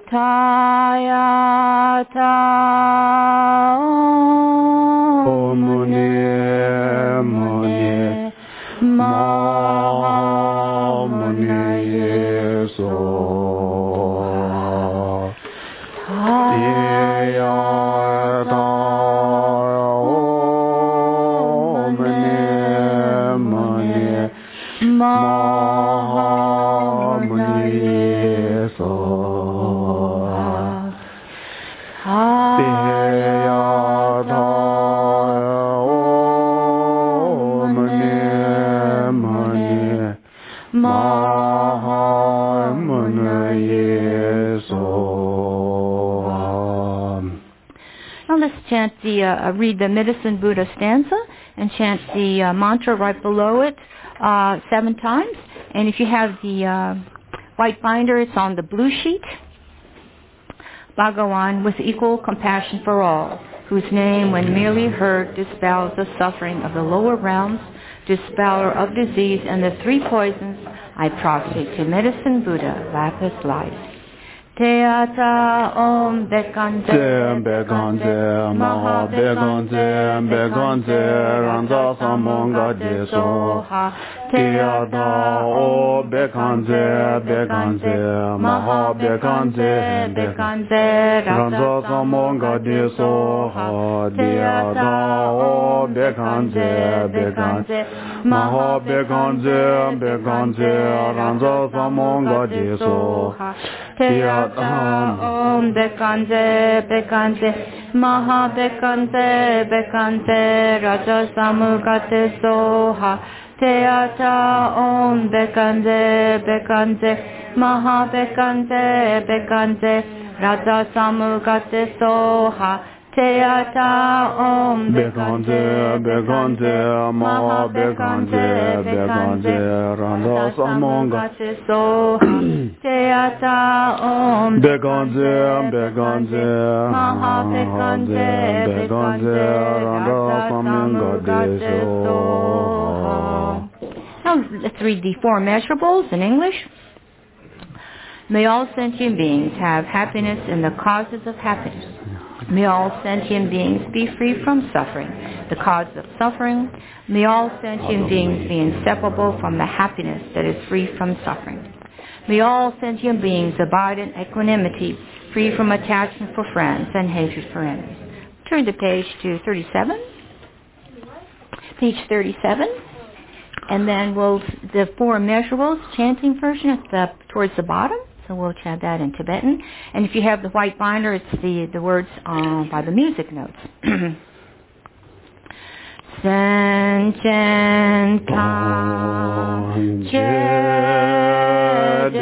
Tayata Om Muni Muni Mahamuni So Tayata Om Muni Muni Mahamuni So Now let's chant read the Medicine Buddha stanza and chant the mantra right below it 7 times. And if you have the white binder, it's on the blue sheet. Bhagawan, with equal compassion for all, whose name, when merely heard, dispels the suffering of the lower realms, dispeller of disease and the 3 poisons, I prostrate to Medicine Buddha, lapis light. Teata Om Bekanze Bekanze Maha Bekanze Bekanze Ranza Samonga De Soha Teata Om Bekanze Bekanze Maha Bekanze Bekanze Ranza Samonga De Soha Teata Om Bekanze Bekanze Maha Bekanze Bekanze Ranza Samonga De Soha Teata Om Bekanze Bekanze Maha Bekanze Bekanze Raja Samugate Soha Teata Om Bekanze Bekanze Maha Bekanze Bekanze Raja Samugate Soha Teata Om Bekanze Bekanze Maha Bekanze Bekanze Randa Samongate Soha Teata Om Bekanze Bekanze Maha Bekanze Bekanze Randa Samongate Soha. Now let's read the 4 measurables in English. May all sentient beings have happiness in the causes of happiness. May all sentient beings be free from suffering, the cause of suffering. May all sentient beings be inseparable from the happiness that is free from suffering. May all sentient beings abide in equanimity, free from attachment for friends and hatred for enemies. Turn the page to 37. Page 37. And then the 4 measurables chanting version towards the bottom. So we'll chant that in Tibetan. And if you have the white binder, it's the words by the music notes. Sanchen Kan Che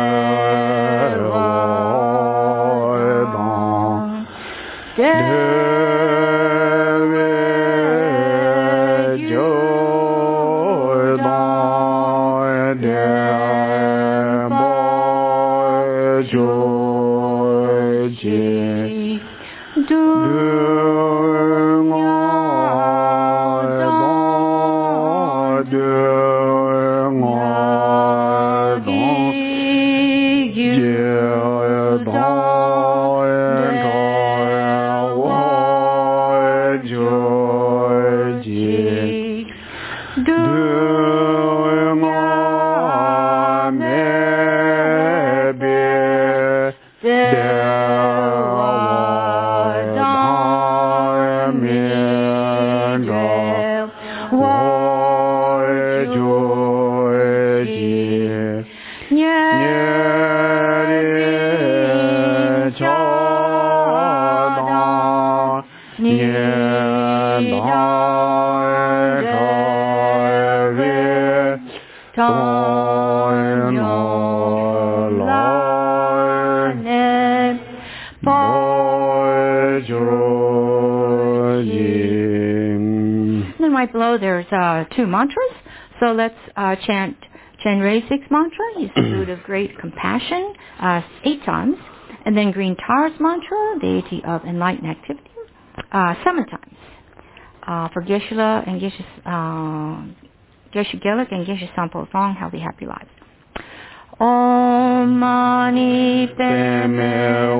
Then right below there's 2 mantras. So let's chant Chenrei 6 mantra, he's the Buddha of great compassion, 8 times. And then Green Taurus mantra, deity of enlightened activity, 7 times. For Geshe-la and Geshe Gelik and Geshe Sampo Thong, healthy, happy lives. Om Mani Padme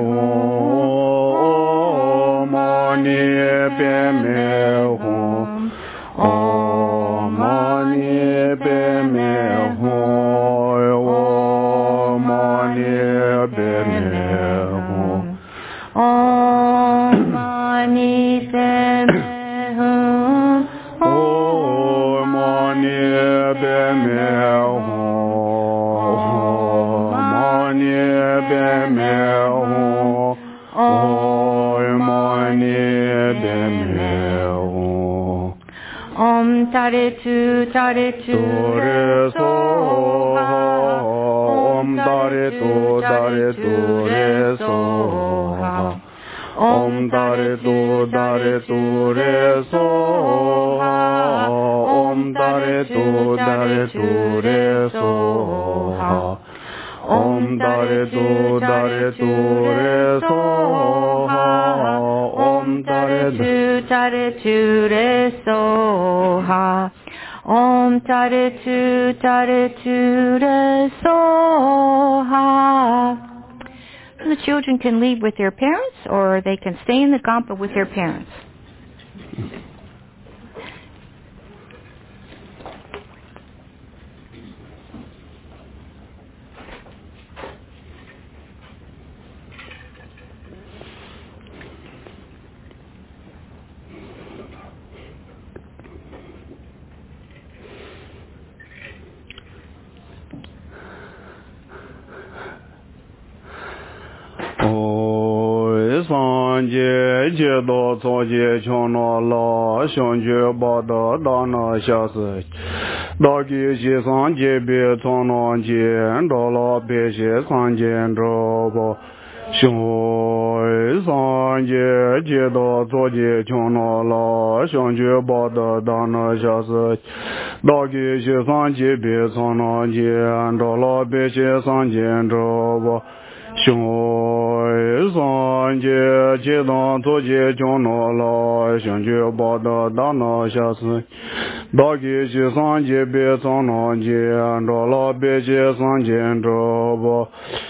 Hum. Om Mani Padme Hum. Om Mani Padme Hum. Om Mani Padme Hum. Om Mani Padme Hum. Om Mani Padme Hum. Om Mani Padme Hum. Om Mani Padme Hum. Om Tare Tu Re Soha. Om Tare Tu Re Soha. Om Tare Tu Re Soha. Om Tare Tu Re Soha. Om Tare Tu Re Soha. Om Tare Tu Re Soha. Om Tare Tu Re Soha. The children can leave with their parents, or they can stay in the Gampa with their parents. Sanje jedo tsoje chono la shonje bada dana shase dagi je sanje be tono je ndola be je sanje ndrobo shoi sanje jedo tsoje chono la shonje bada dana shase dagi je sanje be tono je ndola be je sanje ndrobo Shoi sanje jidan toje jono la shanje bada dana shasi dagi ji sanje be tono je andola be je sanje ndrobo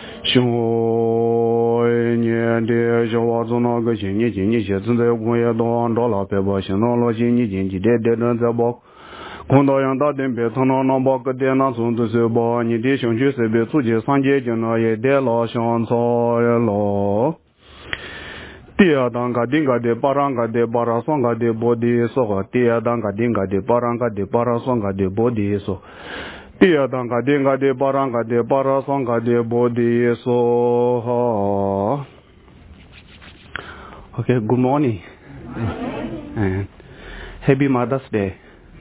shoi nye de jawa zona ge jin ni jin ni xie zin de gun ye do andola be ba xin no lo jin ni jin ji de de de za bo Kondo yang da den be tono no ba ge de na zun de se ba ni de xiong ju se be zu je san je jin na ye de la xiang so ye lo Tia dang ga ding ga de parang ga de bara song ga de bo de so ga tia dang ga ding ga de parang ga de para song ga de bo de so Tia dang ga ding ga de parang ga de para song ga de bo de so ha Okay, good morning. And happy Mother's Day.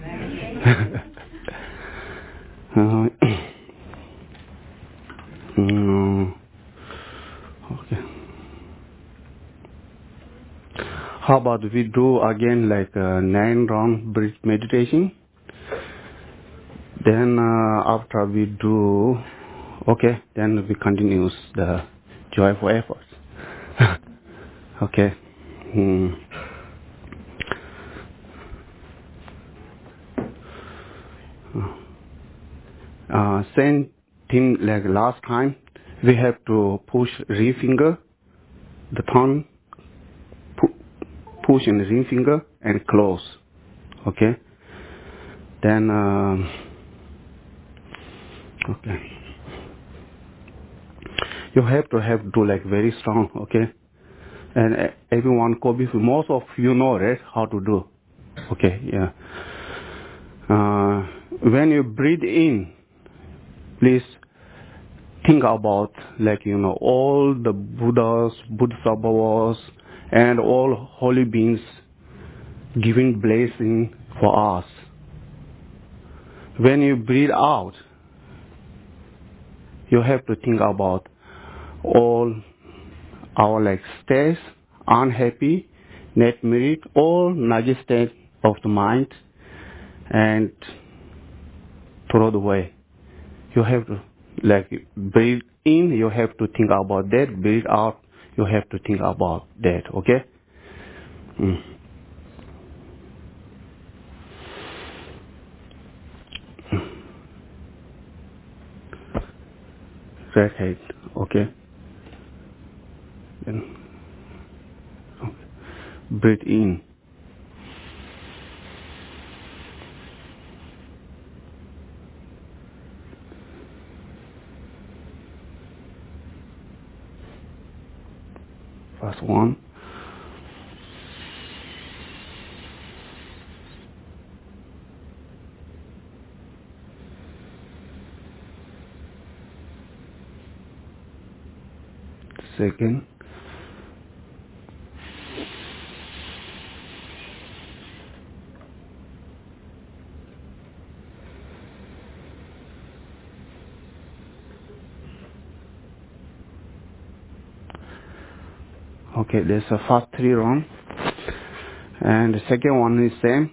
Okay. How about we do again like 9 round breath meditation? Then after we do, okay, then we continue the joyful efforts. Okay. Same thing like last time. We have to push ring finger, the thumb, push in the ring finger and close. Okay. Then okay. You have to do like very strong. Okay. And everyone, most of you know, right, how to do. Okay. Yeah. When you breathe in, please think about all the Buddhas, Bodhisattvas, and all holy beings giving blessing for us. When you breathe out, you have to think about all our stress, unhappy, net merit, all negative state of the mind, and throw it away. You have to breathe in, you have to think about that. Breathe out, you have to think about that. Okay? straight head. Okay. Then okay. Breathe in. First one. Second. Okay, there's a first 3 round, and the second one is same.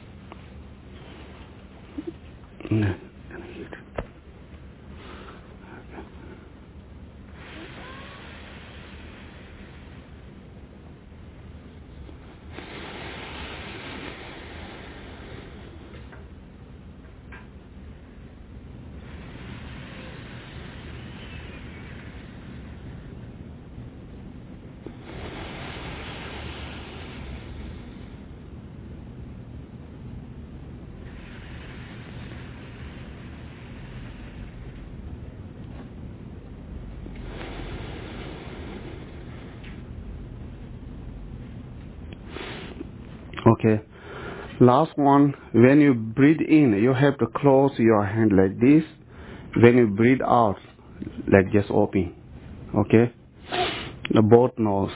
Okay, last one. When you breathe in, you have to close your hand like this. When you breathe out, like just open. Okay, the both nose.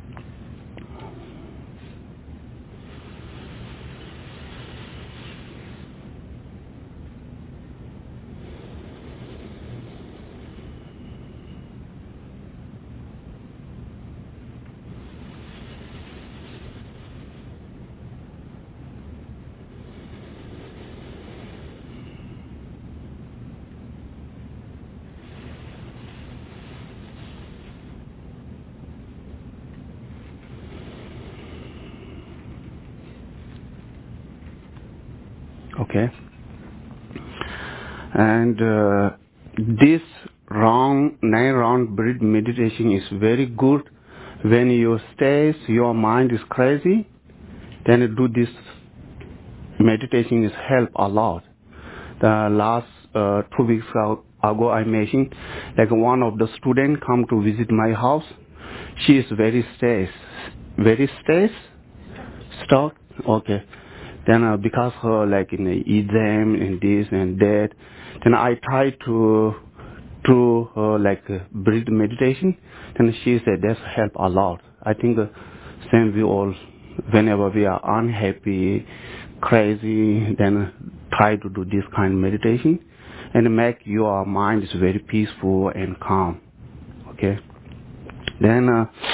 Okay, and this 9 round breath meditation is very good. When you stress, your mind is crazy, then you do this meditation is help a lot. The last 2 weeks ago I mentioned, like one of the students come to visit my house. She is very stressed, stuck. Okay. Then because her like in the exam and this and that, then I try to like breathe meditation. Then she said that's help a lot. I think same we all, whenever we are unhappy, crazy, then try to do this kind of meditation and make your mind is very peaceful and calm. Okay. Then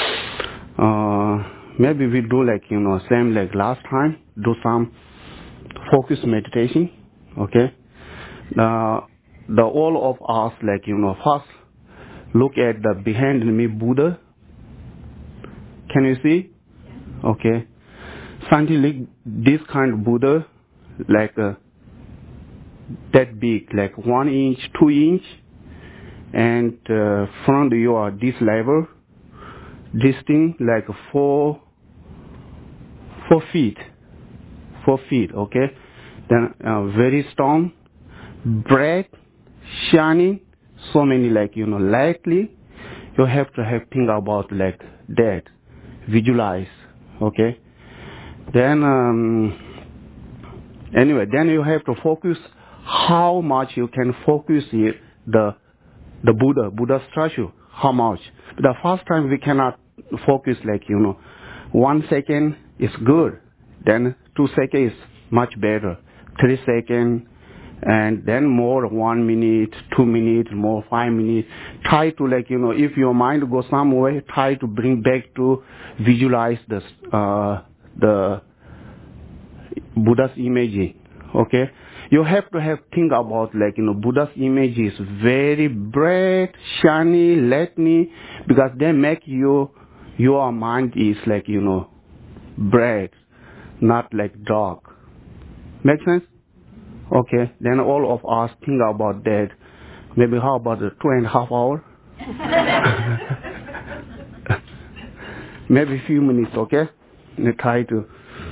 maybe we do like same like last time, do some focus meditation. Okay. The all of us like first look at the behind me Buddha. Can you see? Okay. Scientifically, this kind of Buddha like that big, like 1 inch, 2 inch, and from your this level, this thing like 4 feet, 4 feet. Okay. Then very strong, bright, shining, so many like lightly. You have to have think about like that, visualize. Okay. Then anyway, then you have to focus how much you can focus here, the Buddha statue, how much. The first time we cannot focus like 1 second is good, then 2 seconds is much better, 3 seconds, and then more 1 minute, 2 minutes, more 5 minutes. Try to like if your mind goes somewhere, try to bring back to visualize the Buddha's image. Okay, you have to have think about like Buddha's image is very bright, shiny, lightning, because they make your mind is like bright, not like dark. Make sense? Okay, then all of us think about that. Maybe how about 2.5 hours? Maybe a few minutes, okay? And try to.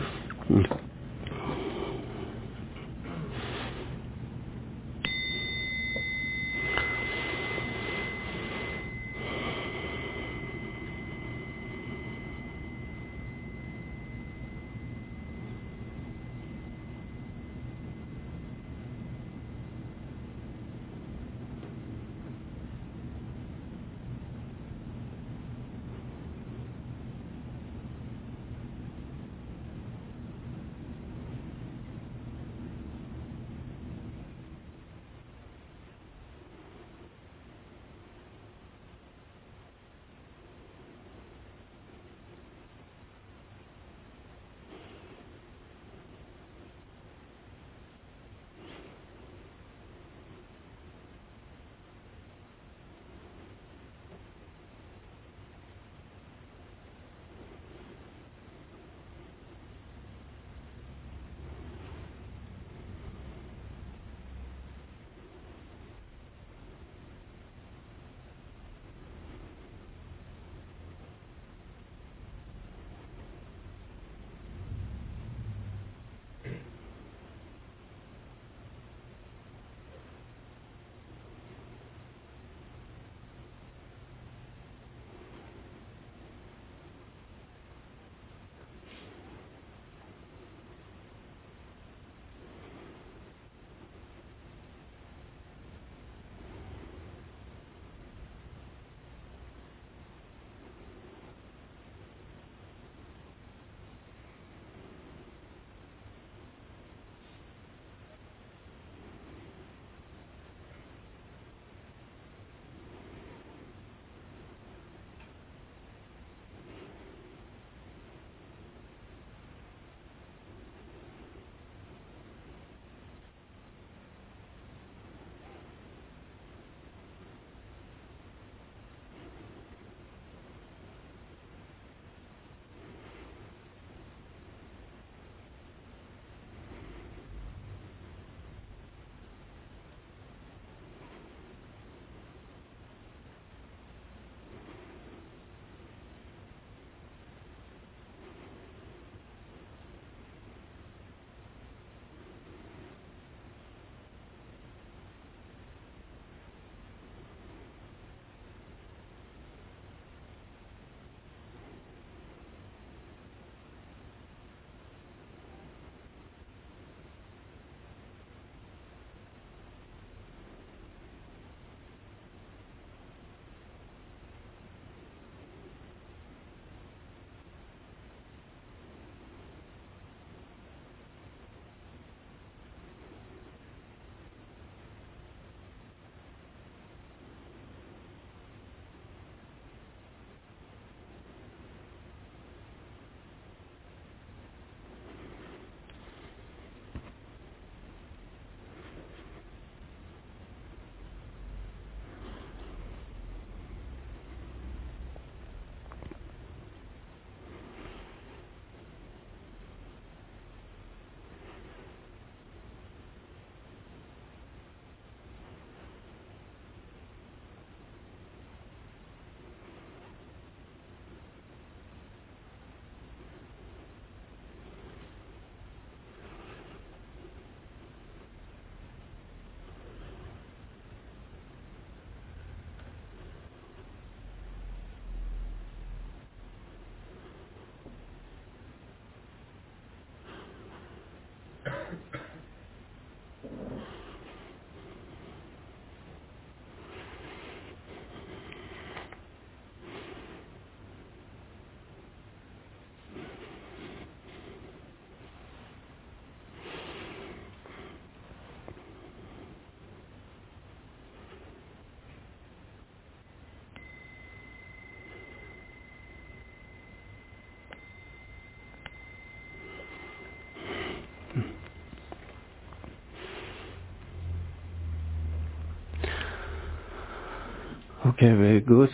Okay, very good.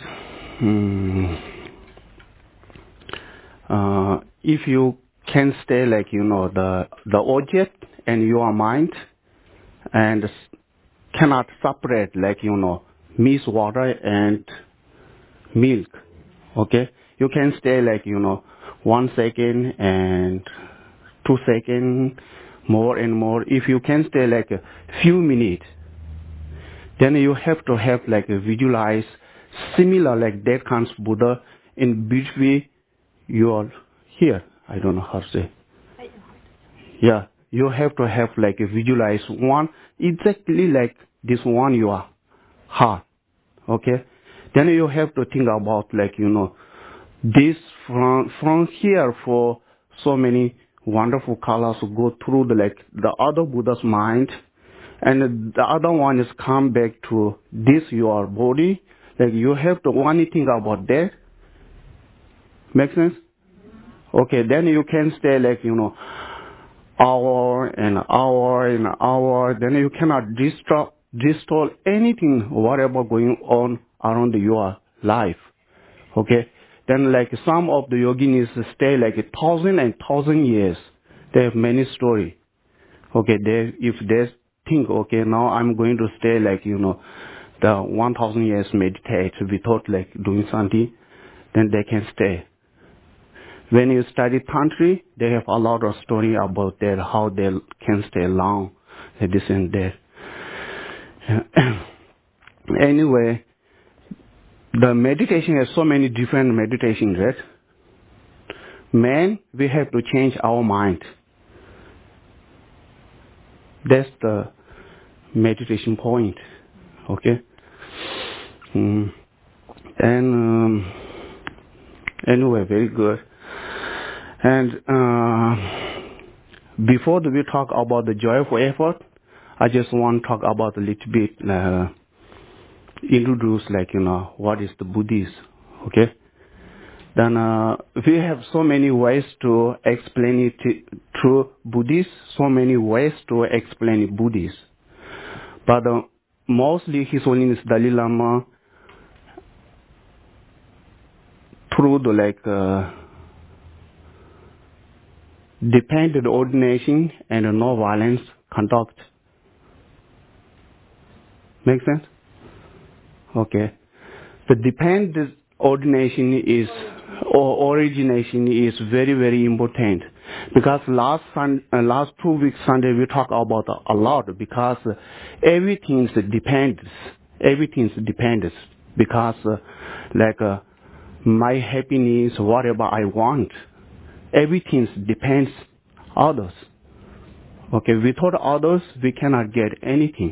If you can stay like, the object and your mind and cannot separate like, mix water and milk. Okay? You can stay like, 1 second and 2 seconds, more and more. If you can stay like a few minutes, then you have to have like a visualize similar like that kind of Buddha in between your here. I don't know how to say. Yeah, you have to have like a visualize one exactly like this one your heart. Okay, then you have to think about like this from here for so many wonderful colors go through the other Buddha's mind, and the other one is come back to this your body. Like you have to only think about that. Make sense? Okay, then you can stay like hour and hour and hour. Then you cannot destroy anything whatever going on around your life. Okay, then like some of the yoginis stay like 1,000 and 1,000 years. They have many story. Okay, if they think, okay, now I'm going to stay like the 1,000 years meditate without like doing something, then they can stay. When you study Tantra, they have a lot of story about that, how they can stay long, this and that. Anyway, the meditation has so many different meditations, right? Man, we have to change our mind. That's the meditation point. Okay? And anyway, very good. And before we talk about the joyful effort, I just want to talk about a little bit, introduce like, what is the Buddhist. Okay? Then we have so many ways to explain it through Buddhist, so many ways to explain Buddhist. But mostly His Holiness Dalai Lama, through the dependent ordination and no-violence conduct. Make sense? Okay. The dependent ordination origination is very, very important, because last 2 weeks Sunday we talk about a lot, because everything's depends. Everything's depends, because my happiness, whatever I want, everything depends others. Okay, without others we cannot get anything.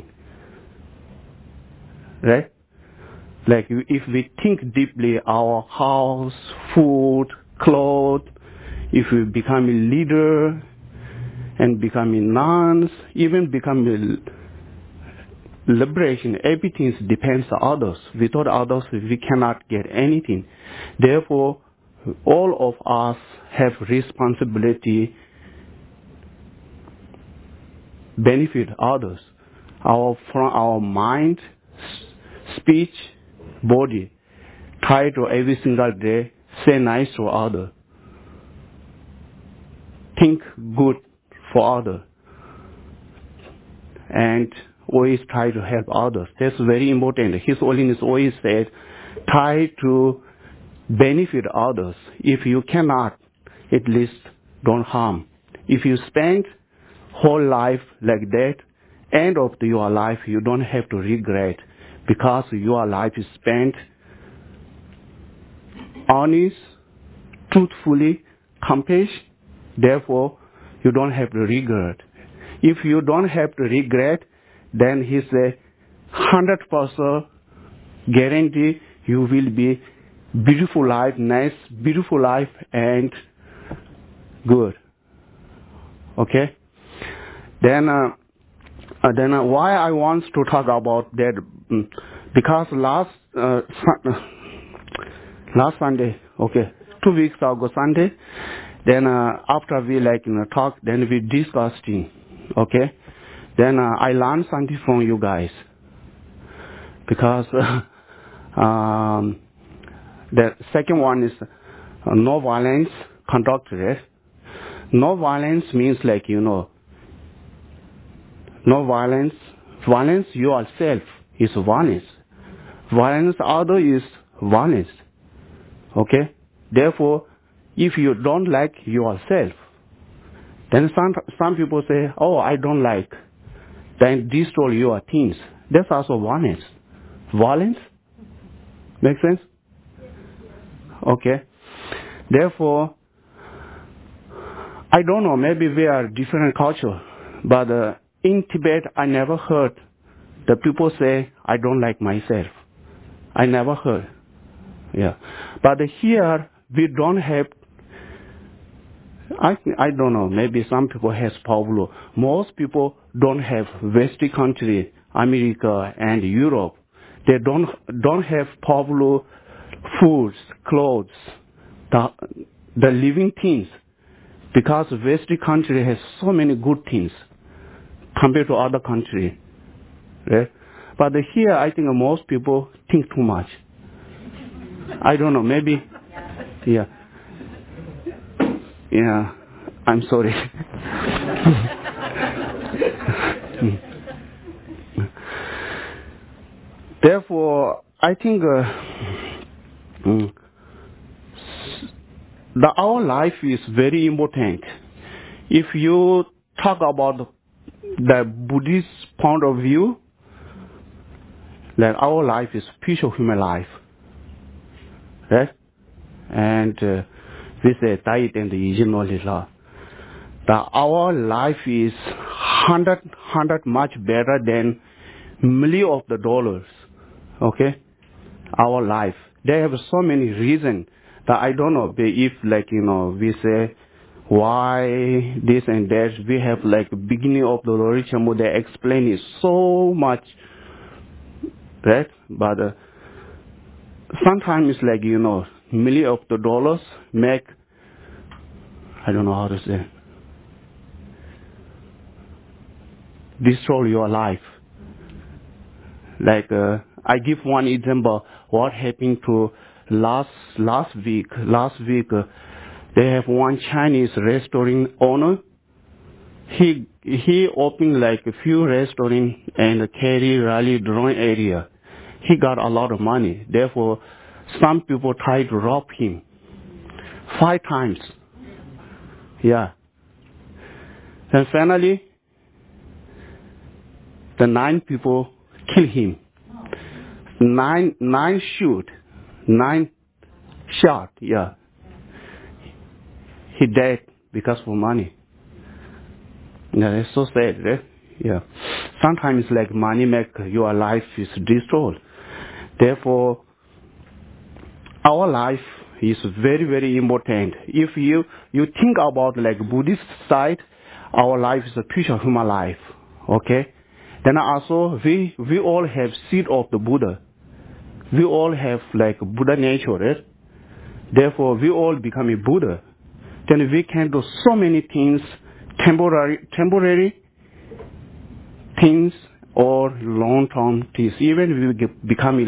Right? Like if we think deeply, our house, food, clothes, if we become a leader and become a nuns, even become a liberation, everything depends on others. Without others, we cannot get anything. Therefore, all of us have responsibility, benefit others. From our mind, speech, body, try to every single day say nice to others. Think good for others. And always try to help others. That's very important. His Holiness always said, try to benefit others. If you cannot, at least don't harm. If you spend whole life like that, end of your life, you don't have to regret, because your life is spent honest, truthfully, compassion. Therefore, you don't have to regret. If you don't have to regret, then he said 100% guarantee you will be beautiful life, nice, beautiful life, and good. Okay? Then why I want to talk about that? Because last Sunday, okay, 2 weeks ago Sunday, then after we talk, then we discussing, okay. Then I learned something from you guys, because the second one is no violence conduct. Right? No violence means no violence Violence yourself is violence. Violence other is violence. Okay? Therefore, if you don't like yourself, then some people say, oh, I don't like. Then destroy your things. That's also violence. Violence? Make sense? Okay. Therefore, I don't know, maybe we are different culture, but in Tibet, I never heard the people say, I don't like myself. I never heard. Yeah. But here, we don't have, I don't know, maybe some people has problem. Most people don't have Western country, America and Europe. They don't have popular foods, clothes, the living things. Because Western country has so many good things compared to other country. Right? But here, I think most people think too much. I don't know, maybe, yeah. Yeah, I'm sorry. Therefore, I think our life is very important. If you talk about the Buddhist point of view, that our life is peaceful human life. Right? And we say diet and the law. That our life is hundred much better than million of the dollars. Okay? Our life. They have so many reasons that I don't know if we say why this and that. We have beginning of the Lorichamu, they explain it so much. Right? But sometimes million of the dollars make, I don't know how to say, destroy your life. I give one example. What happened to last week? Last week, they have one Chinese restaurant owner. He opened a few restaurants in Kerry, Raleigh, Drone area. He got a lot of money. Therefore, some people tried to rob him 5 times. Yeah. And finally, the 9 people kill him. 9 shot, yeah. He died because of money. Yeah, it's so sad, right? Yeah. Sometimes money make your life is destroyed. Therefore, our life is very, very important. If you think about Buddhist side, our life is a pure human life. Okay? Then also we all have seed of the Buddha. We all have Buddha nature, right? Therefore, we all become a Buddha. Then we can do so many things, temporary things or long-term things. Even we become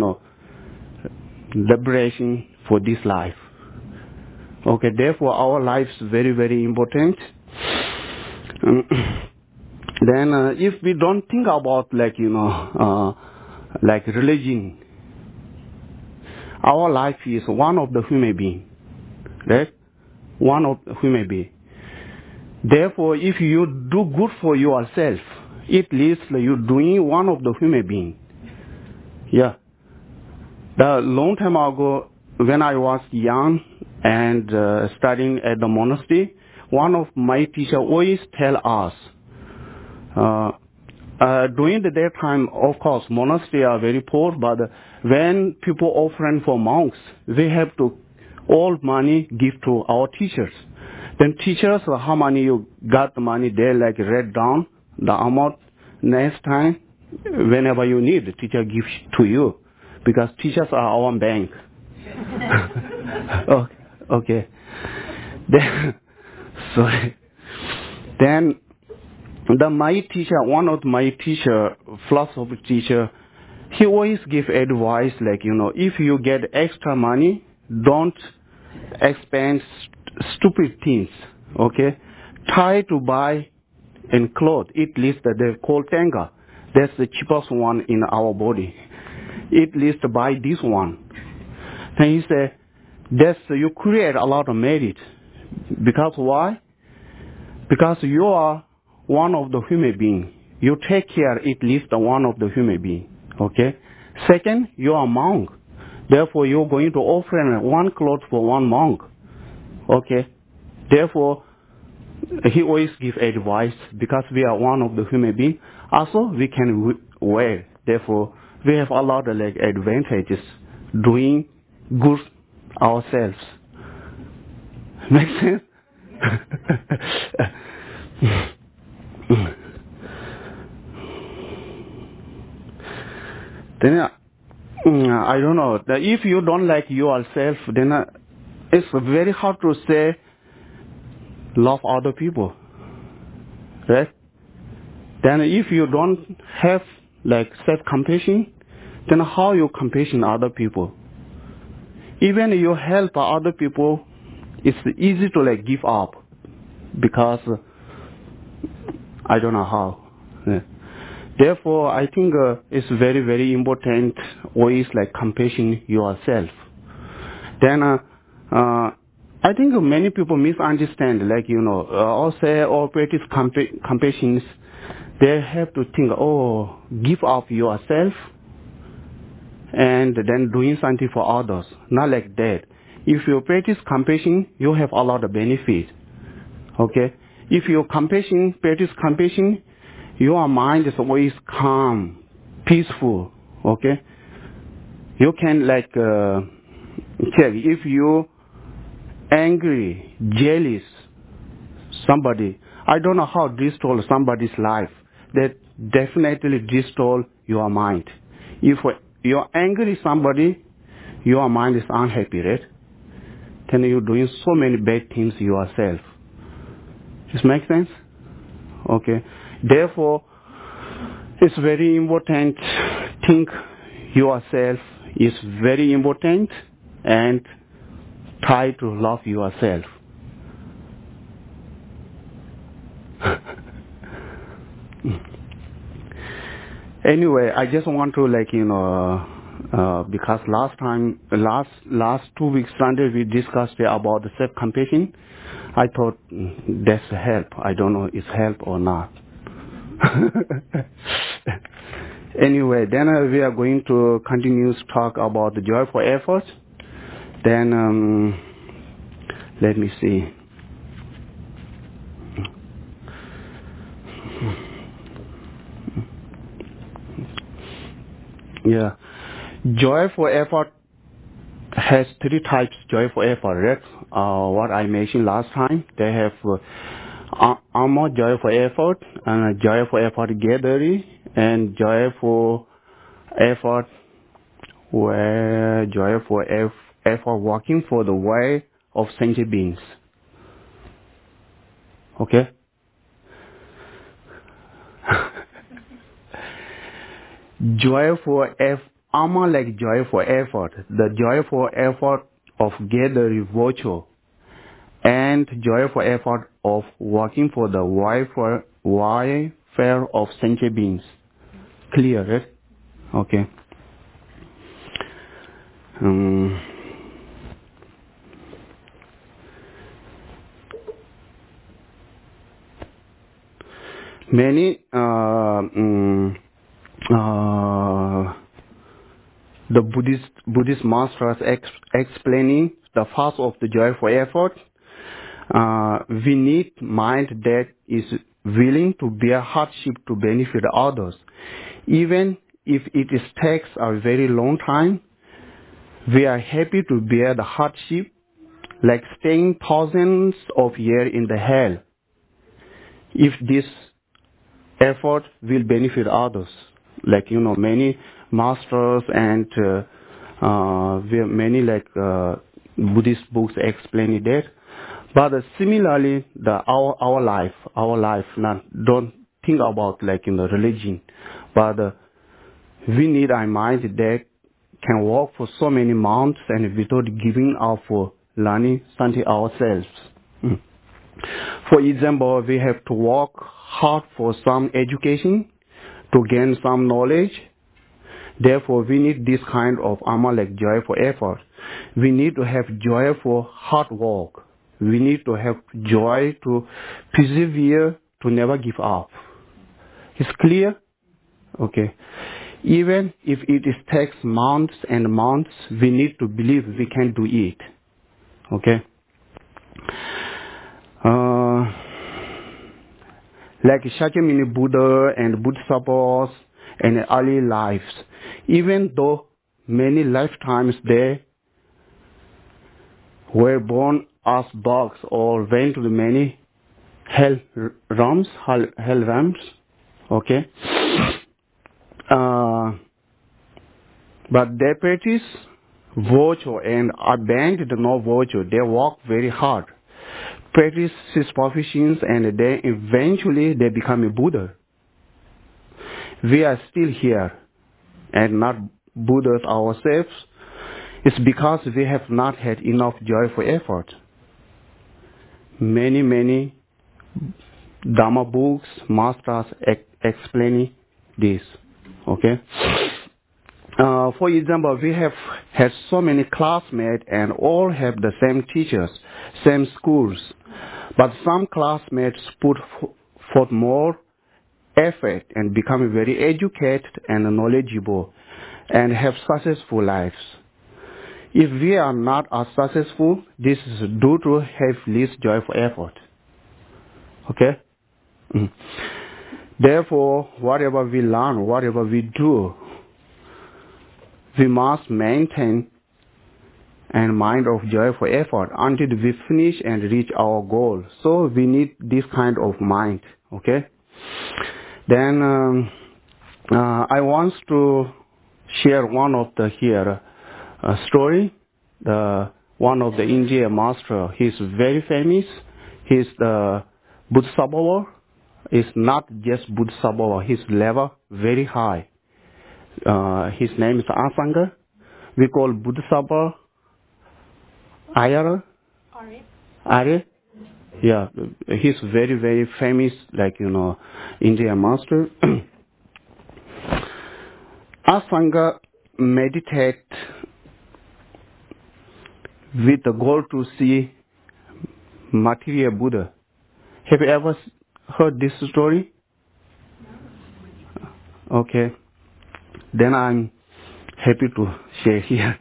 liberation for this life. Okay, therefore our life is very, very important. Then if we don't think about religion, our life is one of the human being, right? One of the human being. Therefore, if you do good for yourself, at least you're doing one of the human being. Yeah. The long time ago, when I was young and studying at the monastery, one of my teachers always tell us, during the daytime, of course, monasteries are very poor, but when people offering for monks, they have to all money give to our teachers. Then teachers, how many you got the money, they write down the amount. Next time, whenever you need, the teacher gives to you, because teachers are our bank. Okay. Then, sorry. Then one of my teacher, philosophy teacher, he always give advice if you get extra money, don't expend stupid things. Okay, try to buy and clothes. At least they call tenga. That's the cheapest one in our body. At least buy this one. Then he said, that's you create a lot of merit. Because why? Because you are one of the human being. You take care at least one of the human being. Okay? Second, you are a monk. Therefore, you're going to offer one cloth for one monk. Okay? Therefore, he always give advice because we are one of the human being. Also, we can wear. Therefore, we have a lot of like advantages doing good ourselves. Make sense? Then I don't know. If you don't like yourself, then it's very hard to say love other people, right? Then if you don't have like self-compassion, then how you compassion other people? Even you help other people, it's easy to like give up because I don't know how. Yeah. Therefore, I think it's very, very important always like compassion yourself. Then I think many people misunderstand, like, or say, or practice compassion. They have to think, give up yourself and then doing something for others. Not like that. If you practice compassion, you have a lot of benefit. Okay? If you practice compassion, your mind is always calm, peaceful. Okay? You can like check if you angry, jealous, somebody. I don't know how this stole somebody's life. That definitely destroy your mind. If you're angry somebody, your mind is unhappy, right? Then you're doing so many bad things yourself. This makes sense? Okay. Therefore, it's very important. Think yourself is very important and try to love yourself. Anyway, I just want to because last 2 weeks Sunday we discussed about the self-compassion. I thought that's help. I don't know if it's help or not. Anyway, then we are going to continue to talk about the joyful effort. Then let me see. Yeah, joyful effort has 3 types. Joyful effort, right? What I mentioned last time, they have more joyful effort and joyful effort gathering and joyful effort where joyful effort working for the way of sentient beings. Okay. Almost like joyful effort, the joyful effort of gathering virtue, and joyful effort of working for the welfare of sentient beings. Clear, right? Okay. Many the Buddhist masters explaining the path of the joyful effort. We need mind that is willing to bear hardship to benefit others. Even if it takes a very long time, we are happy to bear the hardship, like staying thousands of years in the hell, if this effort will benefit others. Like, many masters and many Buddhist books explain that. But similarly, our life, don't think about religion, but we need a mind that can walk for so many months and without giving up for learning something ourselves. For example, we have to work hard for some education to gain some knowledge. Therefore, we need this kind of Amalek joyful effort. We need to have joyful hard work. We need to have joy to persevere, to never give up. It's clear? Okay. Even if it takes months and months, we need to believe we can do it. Okay. Like Shakyamuni Buddha and Bodhisattvas and early lives, even though many lifetimes they were born as dogs or went to the many hell realms, okay, but they practice virtue and abandoned no virtue. They work very hard, practice his professions, and then eventually they become a Buddha. We are still here and not Buddhas ourselves. It's because we have not had enough joyful effort. Many Dharma books, masters explaining this. Okay. For example, we have had so many classmates and all have the same teachers, same schools. But some classmates put forth more effort and become very educated and knowledgeable and have successful lives. If we are not as successful, this is due to have least joyful effort. Okay? Therefore, whatever we learn, whatever we do, we must maintain a mind of joyful effort until we finish and reach our goal. So we need this kind of mind. Okay? Then I want to share one of the here story. One of the Indian master, he's very famous. He's the Bodhisattva. It's not just Bodhisattva. His level very high. His name is Asanga. We call Bodhisattva Arya. Yeah, he's very famous, like, Indian master. Asanga meditate with the goal to see material Buddha. Have you ever heard this story? Okay. Then I'm happy to share here.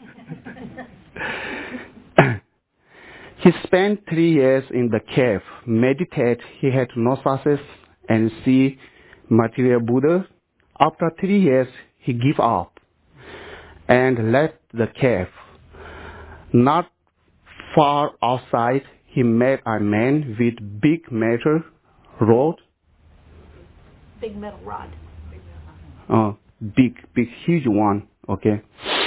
He spent 3 years in the cave, meditate. He had no success and see material Buddha. After 3 years, he gave up and left the cave. Not far outside, he met a man with big metal rod. Big metal rod. Big, huge one. Okay.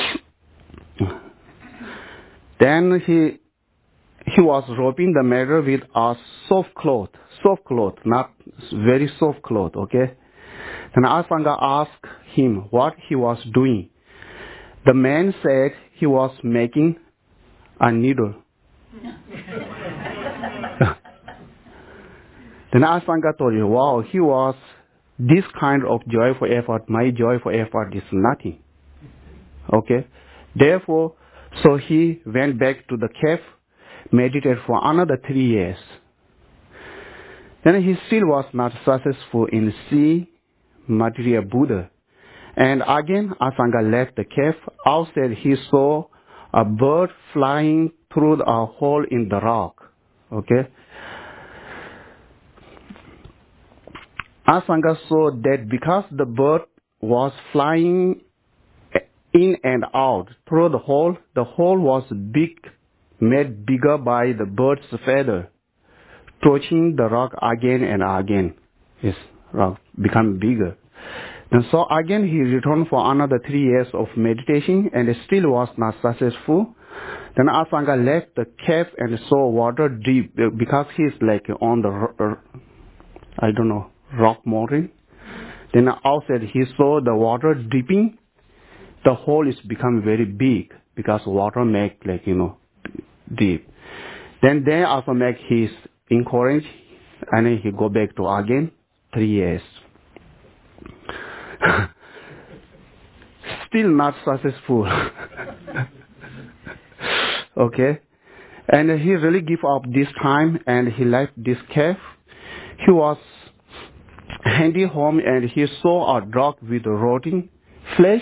Then he was rubbing the metal with a soft cloth, not very soft cloth. Okay. Then Asanga asked him what he was doing. The man said he was making a needle. Then Asanga told you, wow, he was this kind of joyful effort. My joyful effort is nothing. Okay. Therefore, so he went back to the cave, meditated for another 3 years. Then he still was not successful in seeing material Buddha. And again, Asanga left the cave. Outside, he saw a bird flying through a hole in the rock. Okay. Asanga saw that because the bird was flying in and out through the hole was big, made bigger by the bird's feather, touching the rock again and again. His rock become bigger. And so again he returned for another 3 years of meditation and still was not successful. Then Asanga left the cave and saw water deep because he's like on the, rock mountain. Then outside he saw the water dripping. The hole is become very big because water make deep. Then they also make his encourage and then he go back to again 3 years. still not successful. Okay, and he really gave up this time, and he left this cave. He was handy home, and he saw a dog with rotting flesh.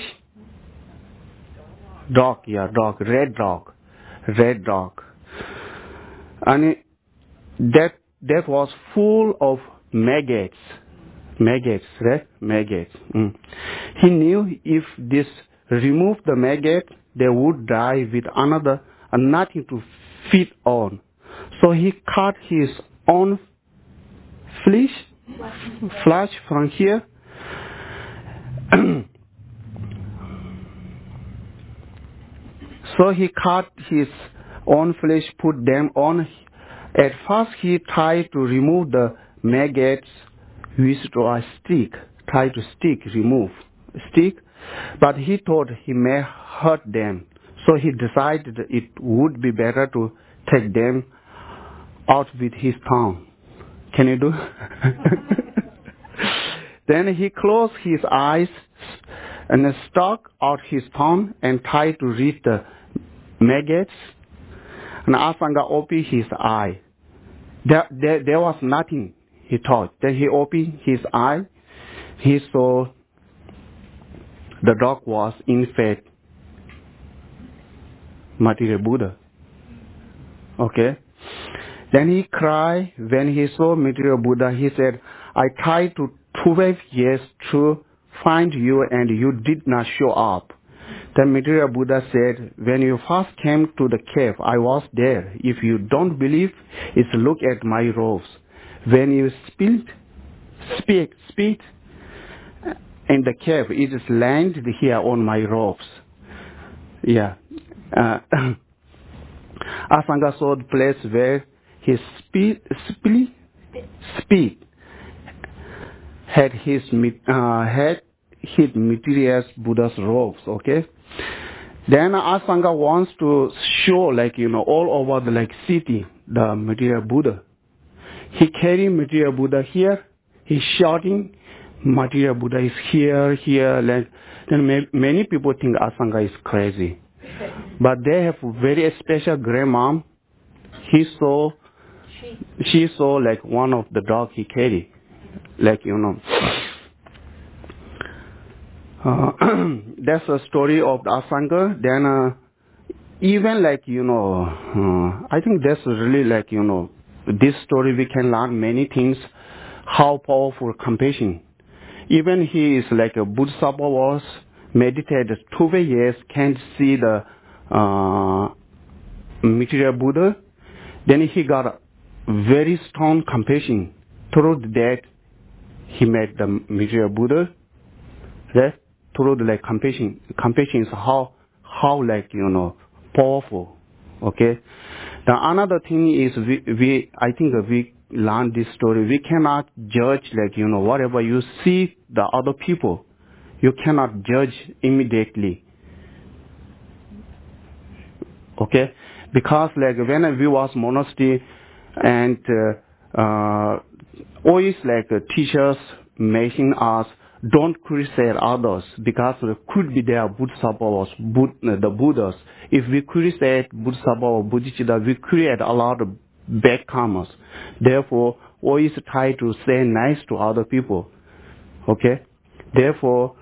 Dog, red dog, and that was full of maggots, right? Maggots. He knew if this removed the maggot, they would die with another and nothing to feed on. So he cut his own flesh from here. So he cut his own flesh, put them on. At first he tried to remove the maggots with a stick, remove stick, but he thought he may hurt them. So he decided it would be better to take them out with his tongue. Can you do? Then he closed his eyes and stuck out his tongue and tried to read the maggots. And Asanga opened his eye. There was nothing, he thought. Then he opened his eye. He saw the dog was in fact Material Buddha. Okay. Then he cried when he saw Material Buddha. He said, I tried to 12 years to find you and you did not show up. Then Material Buddha said, when you first came to the cave, I was there. If you don't believe, it's look at my robes. When you speak in the cave, it is landed here on my robes. Yeah. Asanga saw the place where his spit had his material Buddha's robes. Okay. Then Asanga wants to show all over the city the material Buddha. He carrying material Buddha here. He's shouting, material Buddha is here. Then many people think Asanga is crazy. But they have very special grandmom. She saw one of the dog he carried. That's a story of Asanga. Then even I think that's really this story we can learn many things. How powerful compassion. Even he is like a Bodhisattva was meditated 12 years, can't see the material Buddha. Then he got a very strong compassion. Through that, he met the material Buddha. Right? Through the compassion. Compassion is how powerful. Okay. The another thing is I think we learn this story. We cannot judge whatever you see the other people. You cannot judge immediately. Okay? Because when we was monastery and always teachers making us don't criticize others because it could be their Bodhisattvas, the Buddhas. If we criticize Bodhisattva or Bodhicitta, we create a lot of bad karmas. Therefore, always try to say nice to other people. Okay? Therefore,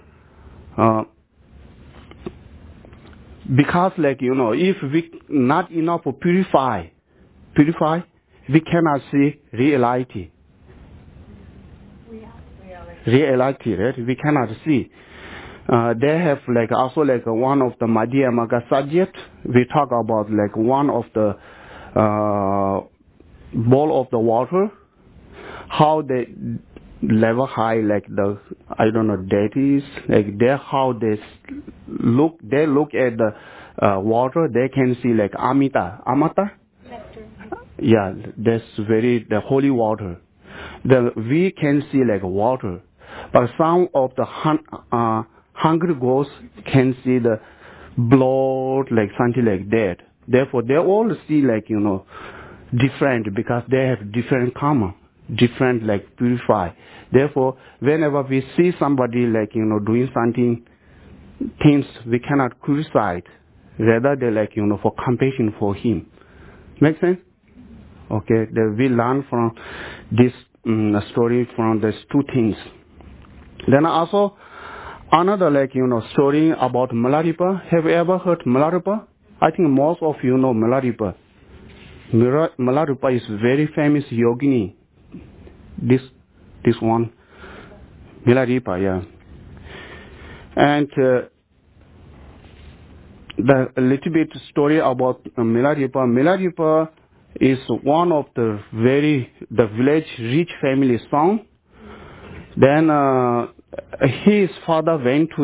because if we not enough to purify, we cannot see reality, right? We cannot see. They have also one of the Madhyamaka subject. We talk about one of the bowl of the water, how they level high the deities how they look at the water, they can see amata. Nectar. Yeah, that's the holy water. We can see water, but some of the hungry ghosts can see the blood something like that. Therefore they all see different because they have different karma, different purify. Therefore whenever we see somebody doing something things we cannot criticize. Rather, they like, for compassion for him. Make sense? Okay, we learn from this story from these two things. Then also, another story about Milarepa. Have you ever heard Milarepa? I think most of you know Milarepa. Milarepa is very famous yogini. This one, Milarepa, yeah. And the little bit story about Milarepa. Milarepa is one of the village rich family son. Then his father went to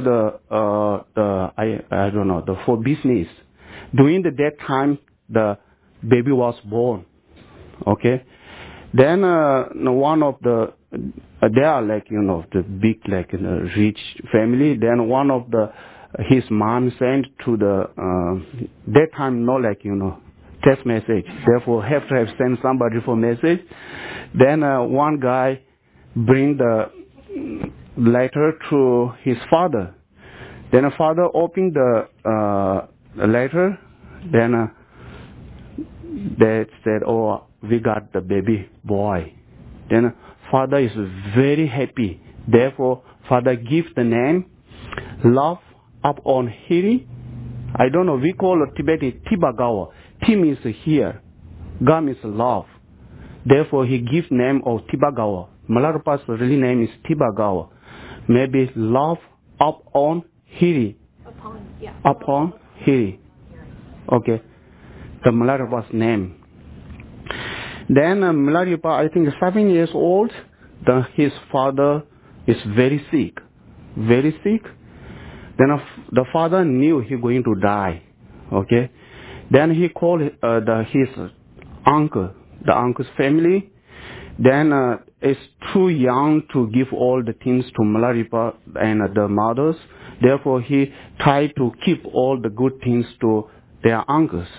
for business. During that time, the baby was born. Okay. Then one of they are the big rich family. Then one of his mom sent to that time text message. Therefore have to send somebody for message. Then one guy bring the letter to his father. Then the father opened the letter. Then they said, "Oh, we got the baby boy." Then father is very happy. Therefore, father gives the name Love Up on Hiri. I don't know. We call it Tibetan Tibagawa. Ti means here. Ga means love. Therefore, he gives name of Tibagawa. Milarepa's real name is Tibagawa. Maybe Love Up on Hiri. Upon Hiri. Okay. The Milarepa's name. Then Milarepa, I think 7 years old, his father is very sick. Very sick. Then the father knew he going to die. Okay. Then he called his uncle, the uncle's family. Then it's too young to give all the things to Milarepa and the mothers. Therefore, he tried to keep all the good things to their uncles.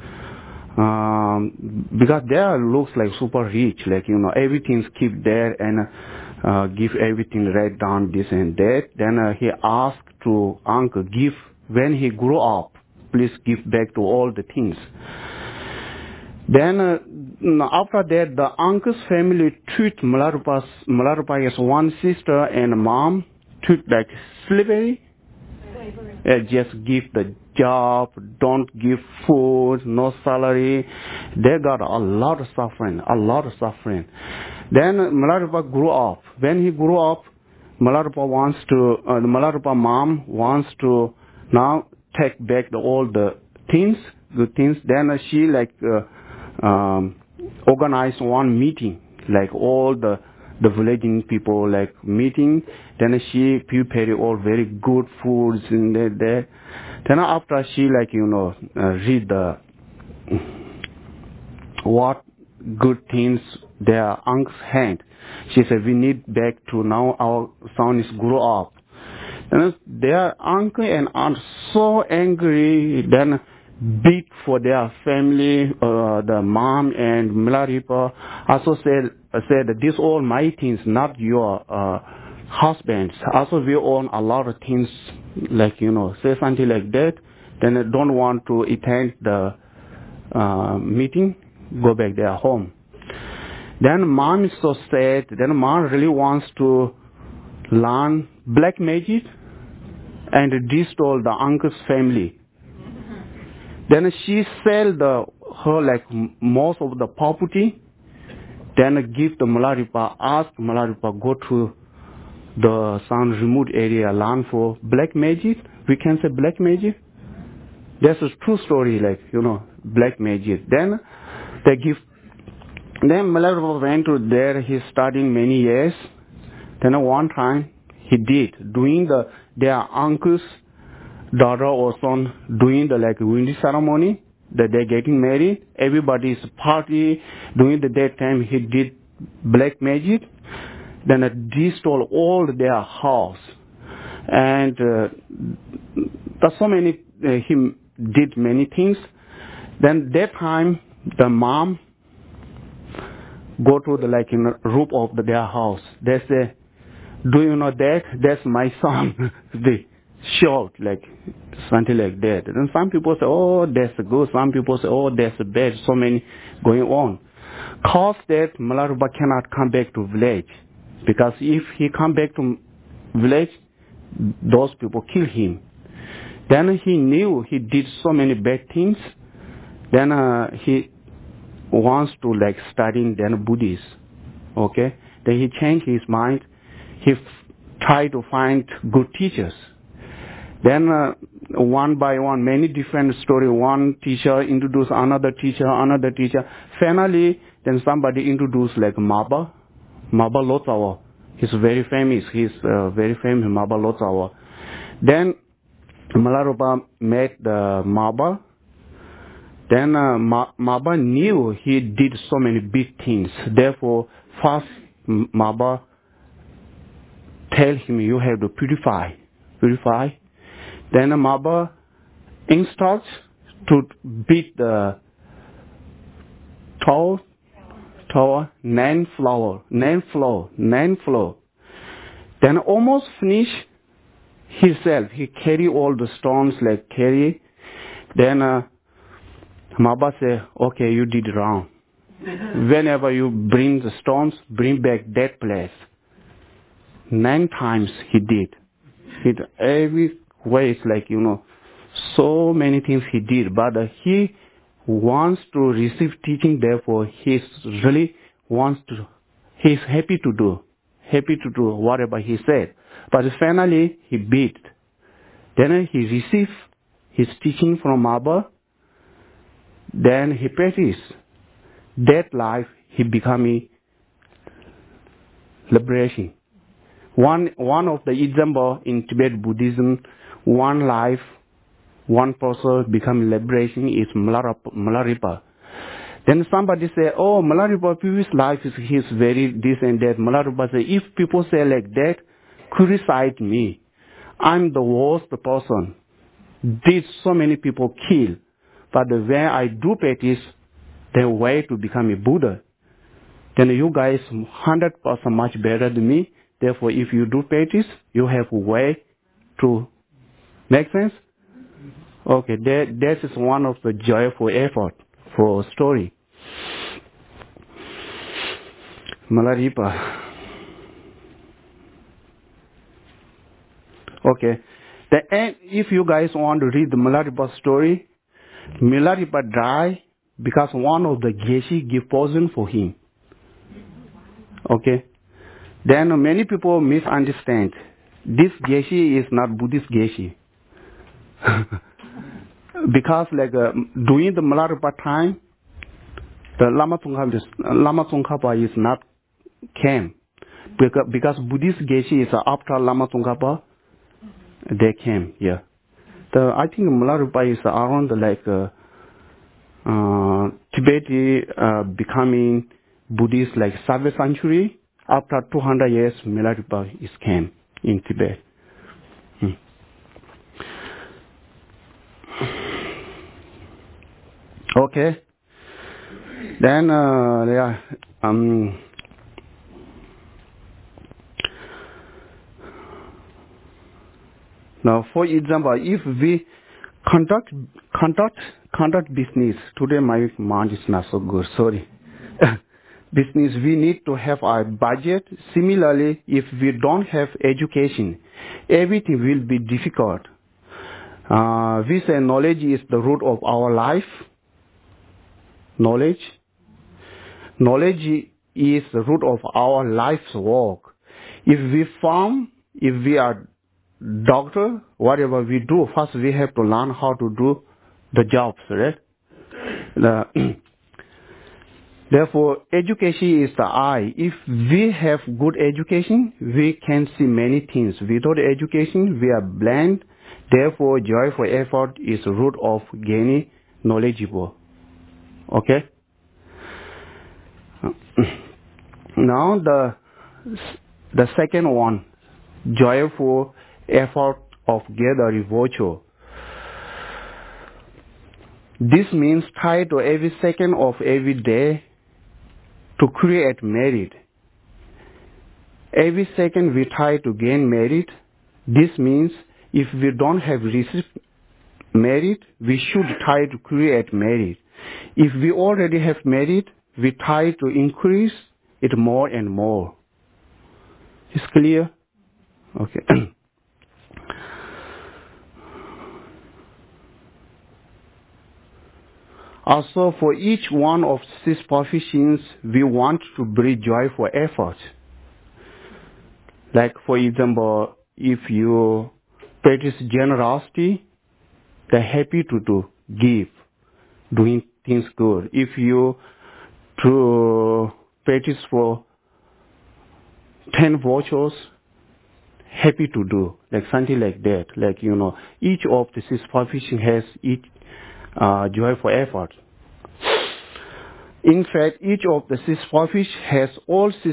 Because they looks like super rich, everything's keep there and give everything right down this and that. Then he asked to uncle, when he grew up, please give back to all the things. Then after that, the uncle's family treat Milarepa as one sister and mom, treat like slavery. Just give the job, don't give food, no salary. They got a lot of suffering. Then Milarepa grew up. When he grew up, Milarepa mom wants to now take back all the things, good things. Then she organized one meeting, all the villaging people meeting. Then she prepared all very good foods in there. Then after she read what good things their uncles had, she said, we need back to now our son is grow up. And their uncle and aunt so angry, then beat for their family, the mom and Milarepa also said this all my things, not your husband's. Also we own a lot of things, say something like that. Then they don't want to attend the meeting, go back their home. Then mom is so sad. Then mom really wants to learn black magic and destroy the uncle's family. Then she sell her most of the property. Then give the Milarepa, ask Milarepa go to some remote area, learn for black magic. We can say black magic. That's a true story, black magic. Then they give. Then Milarepa went to there. He studying many years. Then one time he did doing their uncle's daughter or son doing the wedding ceremony, that they're getting married. Everybody's party during that time. He did black magic. Then destroyed all their house, and there's so many. He did many things. Then that time the mom go to the roof of their house. They say, "Do you know that? That's my son." short, like something like that. And some people say, oh, that's good. Some people say, oh, that's bad. So many going on. Cause that Malaruba cannot come back to village. Because if he come back to village, those people kill him. Then he knew he did so many bad things. Then he wants to like studying then Buddhist. Okay. Then he changed his mind. He tried to find good teachers. Then one by one, many different story. One teacher introduced another teacher, another teacher. Finally, then somebody introduced like Maba Lotsawa. He's very famous. He's very famous Maba Lotsawa. Then Malaruba met the Maba. Then Maba knew he did so many big things. Therefore, first Maba tell him you have to purify. Then Maba instructs to beat the tower 9 floor. Then almost finish himself. He carry all the stones like carry. Then Maba say, okay, you did wrong. Whenever you bring the stones, bring back that place. 9 times he did. Every way it's like, so many things he did. But he wants to receive teaching, therefore he's happy to do whatever he said. But finally he beat. Then he received his teaching from Maba. Then he practiced. That life he became liberation. One of the example in Tibet Buddhism, one life, one person become liberation is Milarepa. Then somebody say, oh, Milarepa previous life is his very this and that. Milarepa say, if people say like that, criticize me. I'm the worst person. Did so many people kill. But when I do practice, the way to become a Buddha, then you guys 100% much better than me. Therefore, if you do practice, you have a way to make sense. Okay, that is one of the joyful effort for story. Milarepa. Okay, if you guys want to read the Milarepa story, Milarepa died because one of the Geshe give poison for him. Okay. Then many people misunderstand. This Geshe is not Buddhist Geshe. Because during the Milarepa time, the Lama Tsongkhapa is not came. Because Buddhist Geshe is after Lama Tsongkhapa, they came, yeah. I think Milarepa is around Tibet becoming Buddhist 7th century. After 200 years, Milarepa is came in Tibet. Okay. Then, now, for example, if we conduct business, today my mind is not so good, sorry. Business, we need to have our budget. Similarly, if we don't have education, everything will be difficult. We say knowledge is the root of our life. Knowledge is the root of our life's work. If we are doctor, whatever we do, first we have to learn how to do the jobs, right? Therefore, education is the eye. If we have good education, we can see many things. Without education, we are blind. Therefore, joyful effort is the root of gaining knowledgeable. Okay? Now, the second one, joyful effort of gathering virtue. This means try to every second of every day to create merit. Every second we try to gain merit. This means If we don't have received merit, we should try to create merit. If we already have merit, we try to increase it more and more. Is clear? Okay. Also, for each one of these professions, we want to bring joyful effort. Like, for example, if you practice generosity, they're happy to give, doing things good. If you to practice for 10 virtues, happy to do, like something like that. Like, each of these professions has each joyful effort. In fact, each of the six professions has all six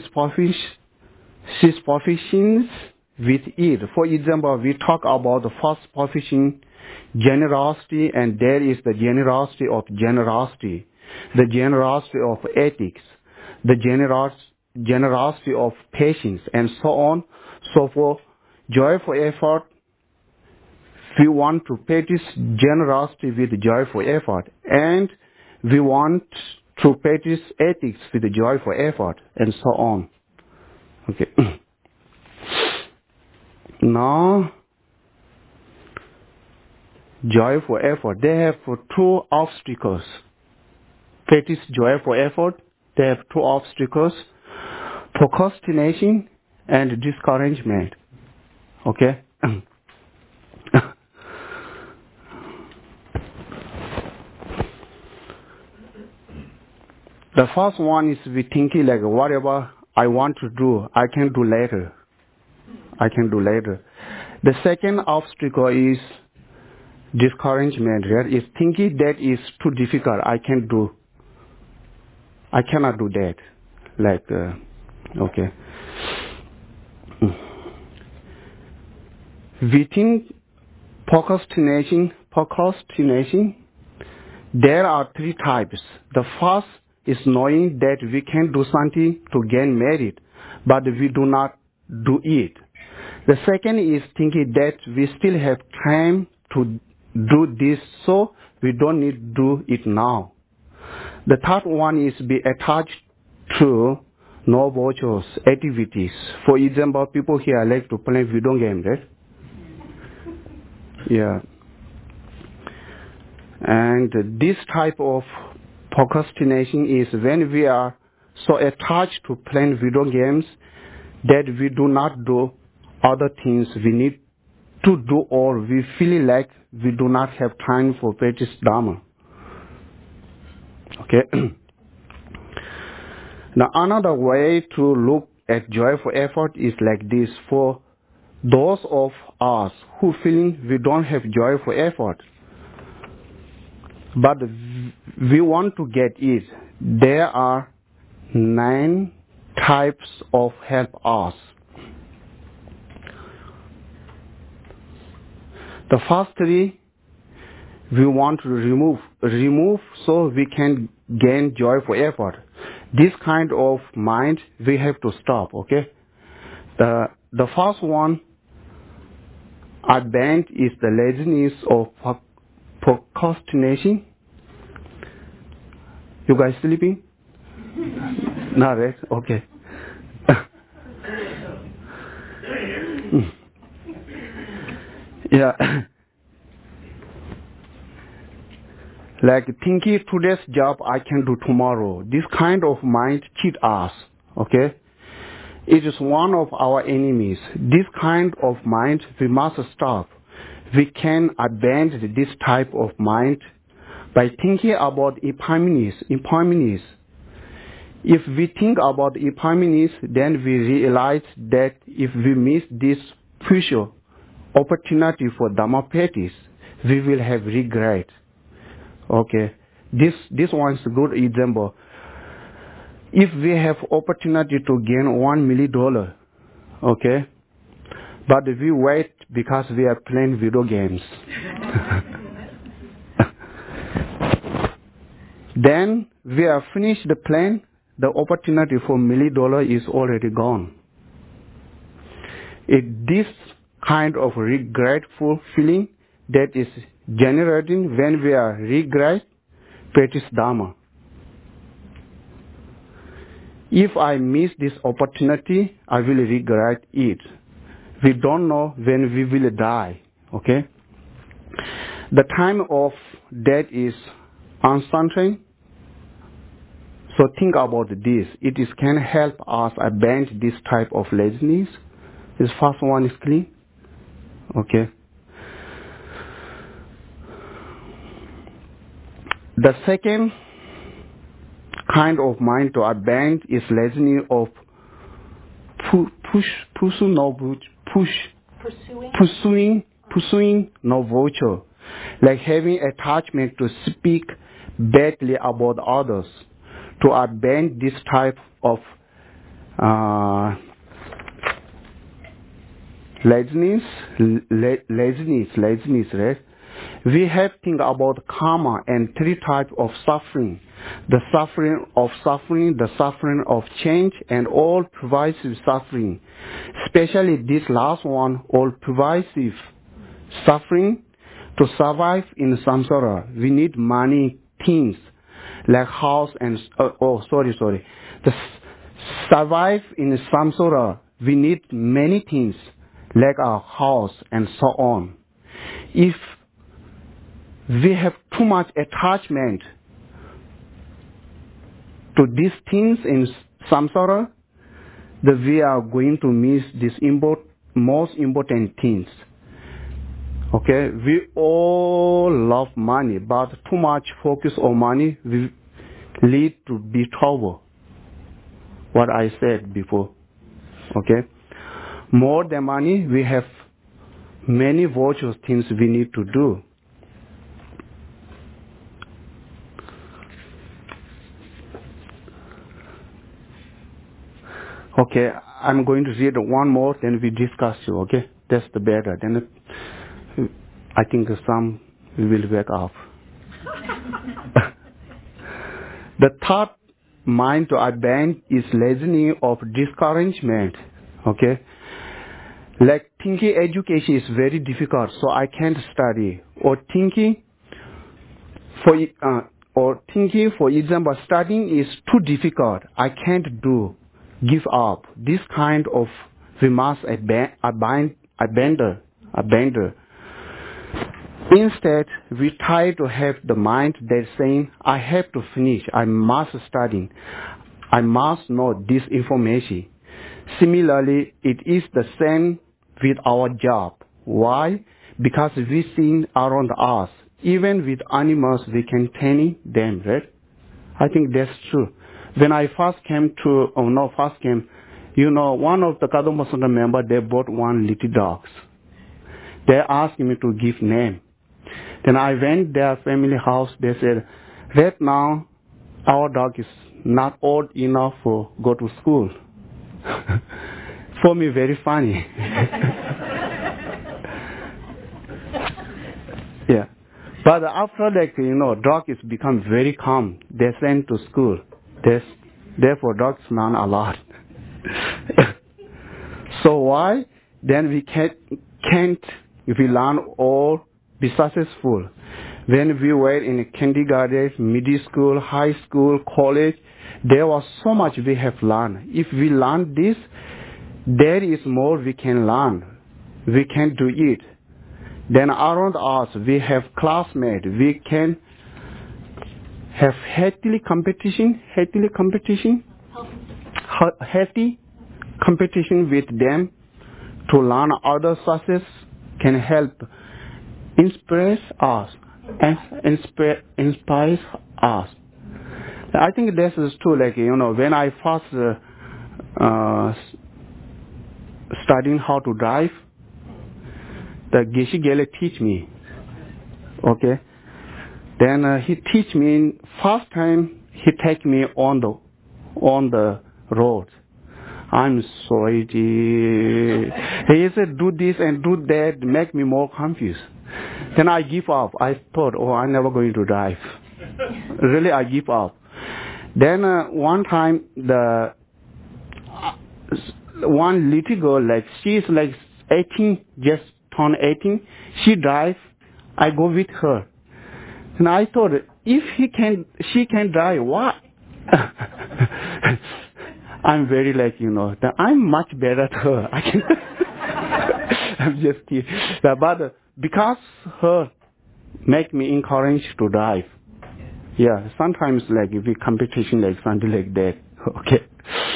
professions with it. For example, we talk about the first profession, generosity, and there is the generosity of generosity, the generosity of ethics, the generosity of patience, and so on. So for joyful effort, we want to practice generosity with joyful effort, and we want to practice ethics with joyful effort, and so on. Okay. Now, joyful effort, they have two obstacles. Practice joyful effort, they have two obstacles: procrastination and discouragement. Okay. The first one is we thinking like, whatever I want to do, I can do later. The second obstacle is discouragement. That is thinking that is too difficult. I cannot do that. Like, okay. We think procrastination. There are three types. The first is knowing that we can do something to gain merit, but we do not do it. The second is thinking that we still have time to do this, so we don't need to do it now. The third one is be attached to no virtuous activities. For example, people here like to play video games, right? Yeah. And this type of procrastination is when we are so attached to playing video games that we do not do other things we need to do, or we feel like we do not have time for practice Dharma. Okay. Now, another way to look at joyful effort is like this. For those of us who feel we don't have joyful effort, but we want to get it, there are 9 types of help us. The first 3 we want to remove so we can gain joyful effort. This kind of mind we have to stop. Okay. The first one I banned is the laziness of procrastination. You guys sleeping? Not right? Okay. Yeah. Like thinking today's job I can do tomorrow. This kind of mind cheat us. Okay. It is one of our enemies. This kind of mind we must stop. We can abandon this type of mind by thinking about Epimenides. If we think about Epimenides, then we realize that if we miss this future opportunity for Dhamma practice, we will have regret. Okay, this one is a good example. If we have opportunity to gain $1 million, okay, but we wait because we are playing video games, then we have finished the plan. The opportunity for $1 million is already gone. This kind of regretful feeling that is generating when we are regret practice Dharma. If I miss this opportunity, I will regret it. We don't know when we will die, okay? The time of death is uncertain. So think about this. It is can help us abandon this type of laziness. This first one is clean. Okay. The second kind of mind to abandon is laziness of pursuing no virtue, like having attachment to speak badly about others. To abandon this type of laziness, right? We have to think about karma and three types of suffering. The suffering of change, and all pervasive suffering. Especially this last one, all pervasive suffering. To survive in samsara, we need money, things, like house and, To survive in samsara, we need many things, like our house and so on. If we have too much attachment to these things in samsara, that we are going to miss these most important things. Okay, we all love money, but too much focus on money will lead to be trouble. What I said before. Okay, more than money, we have many virtuous things we need to do. Okay, I'm going to read one more, then we discuss you, okay? That's the better. Then I think some will wake up. The third mind to abandon is laziness of discouragement, okay? Like thinking education is very difficult, so I can't study. Or thinking, for example, studying is too difficult, I can't do. Give up. This kind of we must abandon. Instead, we try to have the mind that's saying, I have to finish, I must study, I must know this information. Similarly, it is the same with our job. Why? Because we see around us, even with animals, we can tame them, right? I think that's true. When I first came, one of the Kadamba Sutta members, they bought one little dog. They asked me to give name. Then I went their family house. They said, right now, our dog is not old enough to go to school. For me, very funny. Yeah. But after that, dog is become very calm. They send to school. Therefore, dogs learn a lot. So why? Then we can't, if we learn or be successful. When we were in kindergarten, middle school, high school, college, there was so much we have learned. If we learn this, there is more we can learn. We can do it. Then around us, we have classmates. We can have healthy competition with them to learn other success can help inspires us. I think this is true. When I first studying how to drive, the Geshe Gele teach me. Okay. Then he teach me. First time he take me on the road. I'm sorry. He said, do this and do that, make me more confused. Then I give up. I thought, I'm never going to drive. Really, I give up. Then one time, one little girl, she's 18, just turned 18. She drives. I go with her. And I thought, if she can drive, why? I'm very like, that I'm much better than her. I can I'm just kidding. But because her make me encouraged to drive. Yeah, sometimes like if we competition like something like that. Okay.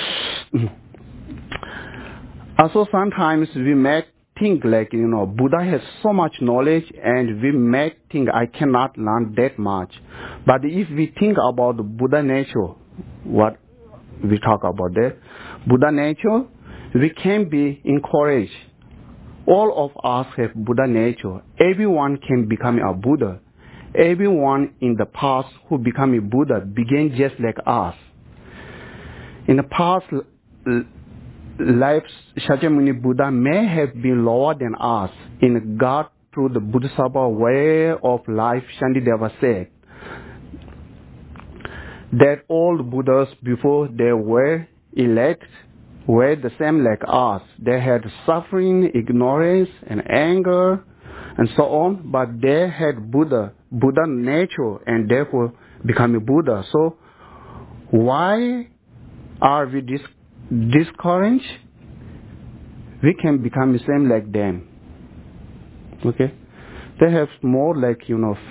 Also sometimes we make think like, Buddha has so much knowledge and we make think I cannot learn that much. But if we think about the Buddha nature, what we talk about that, Buddha nature, we can be encouraged. All of us have Buddha nature. Everyone can become a Buddha. Everyone in the past who became a Buddha began just like us. In the past lives, Shakyamuni Buddha may have been lower than us in God through the Bodhisattva way of life. Shantideva said that all the Buddhas before they were elect were the same like us. They had suffering, ignorance, and anger, and so on, but they had Buddha nature, and therefore become a Buddha. So why are we discouraged? We can become the same like them. Okay? They have more like,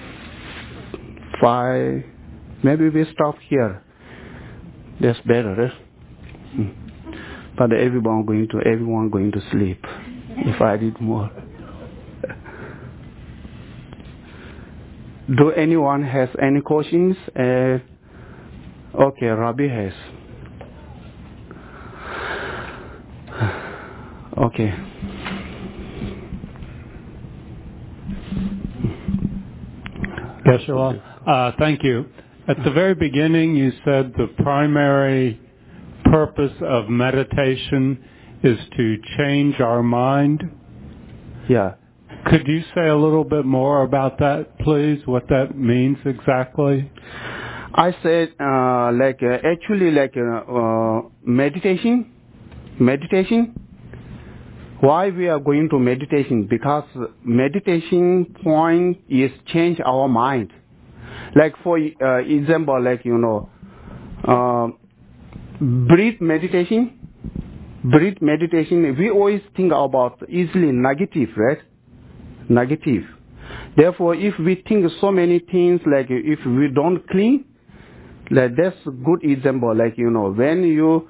5. Maybe we stop here. That's better, right? But everyone going to sleep if I did more. Do anyone has any questions? Okay, Rabbi has. Okay. Yeshua, thank you. At the very beginning, you said the primary purpose of meditation is to change our mind. Yeah. Could you say a little bit more about that, please? What that means exactly? I said, actually, meditation. Why we are going to meditation? Because meditation point is change our mind. Like for example, breath meditation. We always think about easily negative, right? Negative. Therefore, if we think so many things, like if we don't clean, like that's a good example. Like when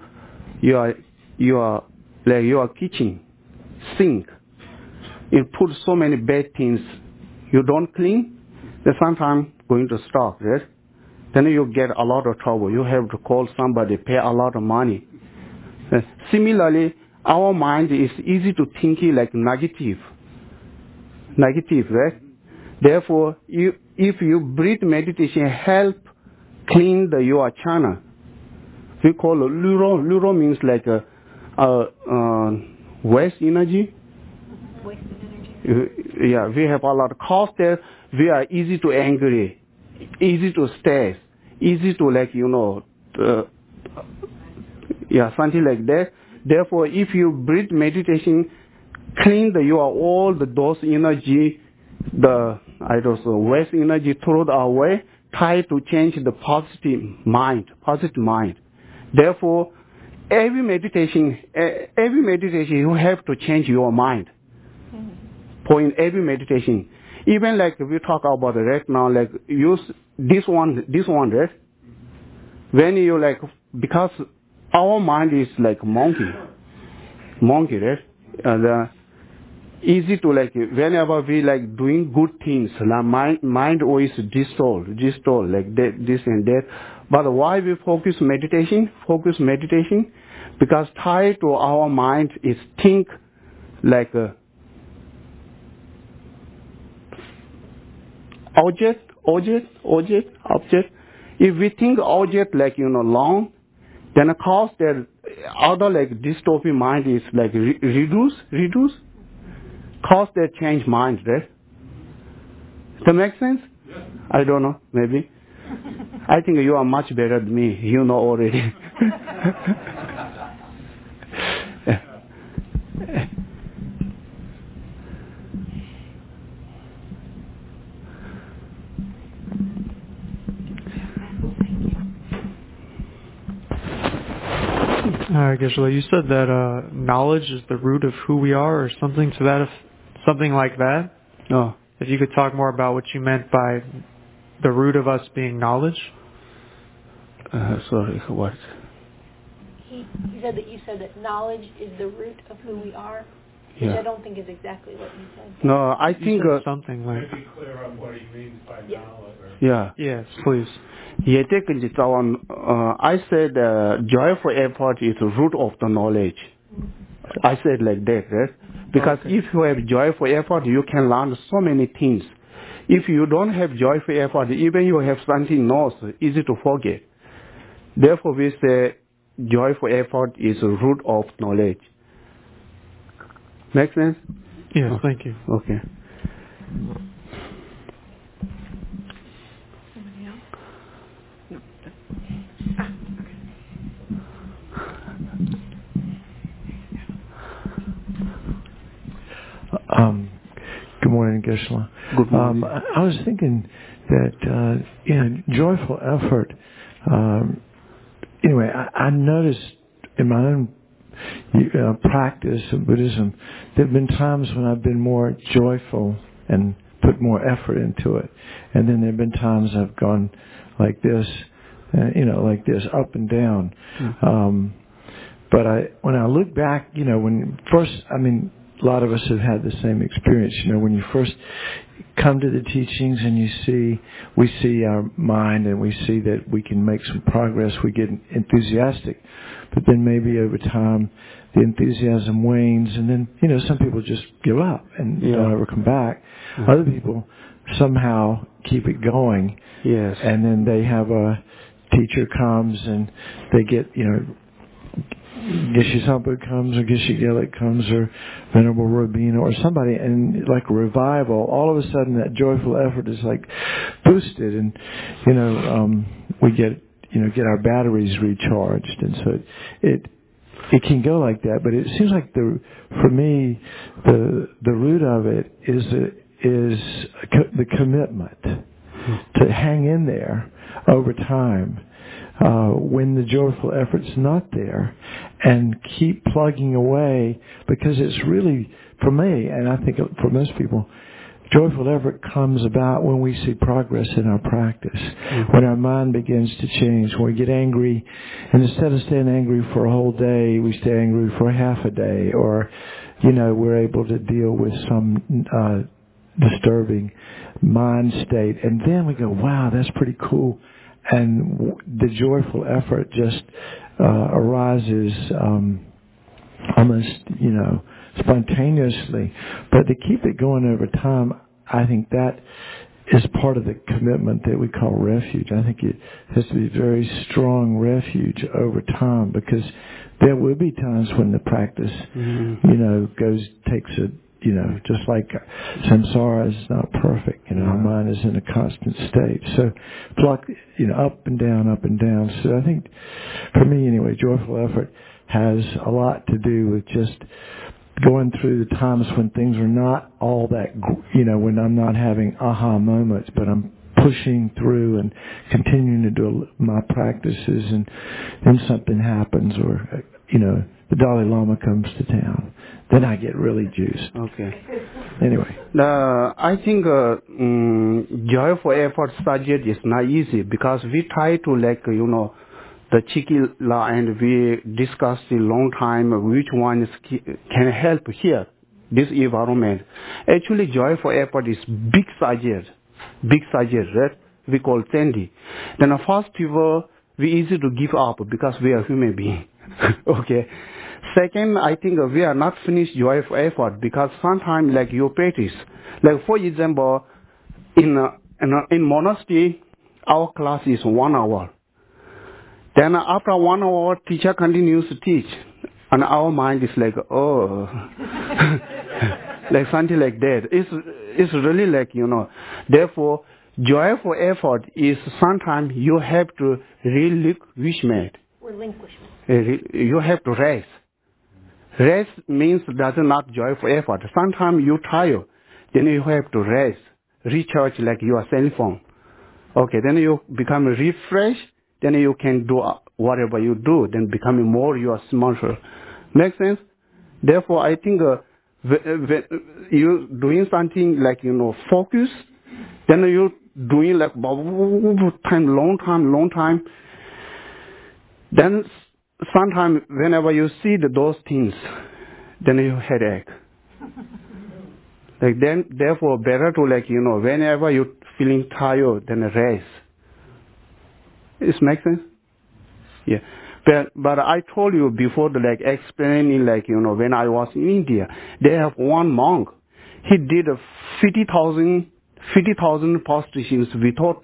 your kitchen sink, you put so many bad things, you don't clean, then sometimes going to stop, right? Then you get a lot of trouble. You have to call somebody, pay a lot of money. Similarly, our mind is easy to think like negative, right? Therefore, if you breathe meditation, help clean your chana. We call it luro. Luro means like waste energy. Yeah, we have a lot of cost there. We are easy to angry, easy to stress, easy to something like that. Therefore, if you breathe meditation, clean all those energy, waste energy, throw it away, try to change the positive mind. Therefore, every meditation, you have to change your mind. For in every meditation, even like we talk about it right now, like use this one, right? When you because our mind is like monkey, right? And easy to whenever we doing good things, mind always distort like that, this and that. But why we focus meditation? Because tied to our mind is think like object. If we think object long, then of course the other dystopic mind is reduce. Cause they change mind, right? Does that make sense? Yes. I don't know, maybe. I think you are much better than me. You know already. All right, Geshe-la, you said that knowledge is the root of who we are, or something to that, something like that. Oh. If you could talk more about what you meant by the root of us being knowledge. Sorry, what? He said that you said that knowledge is the root of who we are, which Yeah. I don't think is exactly what you said. No, I You think said something like. Be clear on what he means by knowledge. yeah. Yes, please. I said joyful effort is the root of the knowledge. I said like that, right? Because Okay. if you have joyful effort, you can learn so many things. If you don't have joyful effort, even you have something knows, easy to forget. Therefore, we say joyful effort is the root of knowledge. Make sense? Yes, thank you. Okay. Somebody else? Good morning, Geshe-la. Good morning. I was thinking that joyful effort. Anyway, I noticed in my own practice of Buddhism, there have been times when I've been more joyful and put more effort into it, and then there have been times I've gone like this, like this, up and down. Mm-hmm. But when I look back, when first, a lot of us have had the same experience. When you first come to the teachings and we see our mind and we see that we can make some progress, we get enthusiastic. But then maybe over time, the enthusiasm wanes, and then, some people just give up and don't ever come back. Mm-hmm. Other people somehow keep it going. Yes. And then they have a teacher comes and they get, Geshe Sampo comes, or Geshe Gelek comes, or Venerable Robina, or somebody, and like a revival, all of a sudden that joyful effort is like boosted, and we get our batteries recharged, and so it can go like that. But it seems like for me the root of it is the commitment to hang in there over time. When the joyful effort's not there, and keep plugging away, because it's really, for me, and I think for most people, joyful effort comes about when we see progress in our practice, mm-hmm. when our mind begins to change, when we get angry, and instead of staying angry for a whole day, we stay angry for half a day, or, we're able to deal with some disturbing mind state, and then we go, wow, that's pretty cool. And the joyful effort just arises almost, spontaneously. But to keep it going over time, I think that is part of the commitment that we call refuge. I think it has to be a very strong refuge over time, because there will be times when the practice, takes a, just like samsara is not perfect. Our mind is in a constant state. So, up and down, up and down. So I think, for me anyway, joyful effort has a lot to do with just going through the times when things are not all that, when I'm not having aha moments, but I'm pushing through and continuing to do my practices, and then something happens, or, the Dalai Lama comes to town. Then I get really juiced. Okay. Anyway. I think joyful effort subject is not easy, because we try to the Chiki law, and we discussed a long time which one can help here, this environment. Actually, joyful effort is big subject, right? We call Tendi. Then the first people, we easy to give up because we are human beings. Okay. Second, I think we are not finished joyful effort, because sometimes you practice. For example, in monastery, our class is 1 hour. Then after 1 hour, teacher continues to teach, and our mind is something like that. It's really Therefore, joyful effort is sometimes you have to relinquishment. You have to rest. Rest means that's not joyful effort. Sometimes you tire, then you have to rest, recharge like your cell phone. Okay, then you become refreshed, then you can do whatever you do, then becoming more you are smarter. Make sense? Therefore, I think when you doing something like, focus, then you doing like long time. Then sometimes whenever you see those things, then you headache. Like then, therefore, better to whenever you feeling tired, then rest. It makes sense? Yeah. But I told you before, explaining, when I was in India, they have one monk. He did 50,000 prostrations without,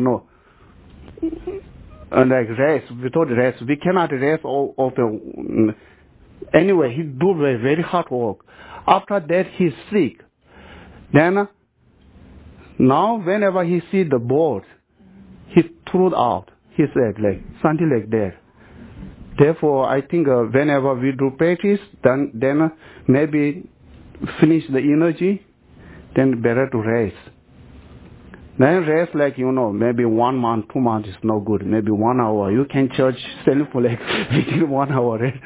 rest, without rest. We cannot rest all of the... Anyway, he do very hard work. After that, he's sick. Then, now whenever he see the board, he threw it out. He said, something like that. Therefore, I think whenever we do practice, then maybe finish the energy, then better to rest. Then rest maybe 1 month, 2 months is no good. Maybe 1 hour. You can charge self within 1 hour. Right?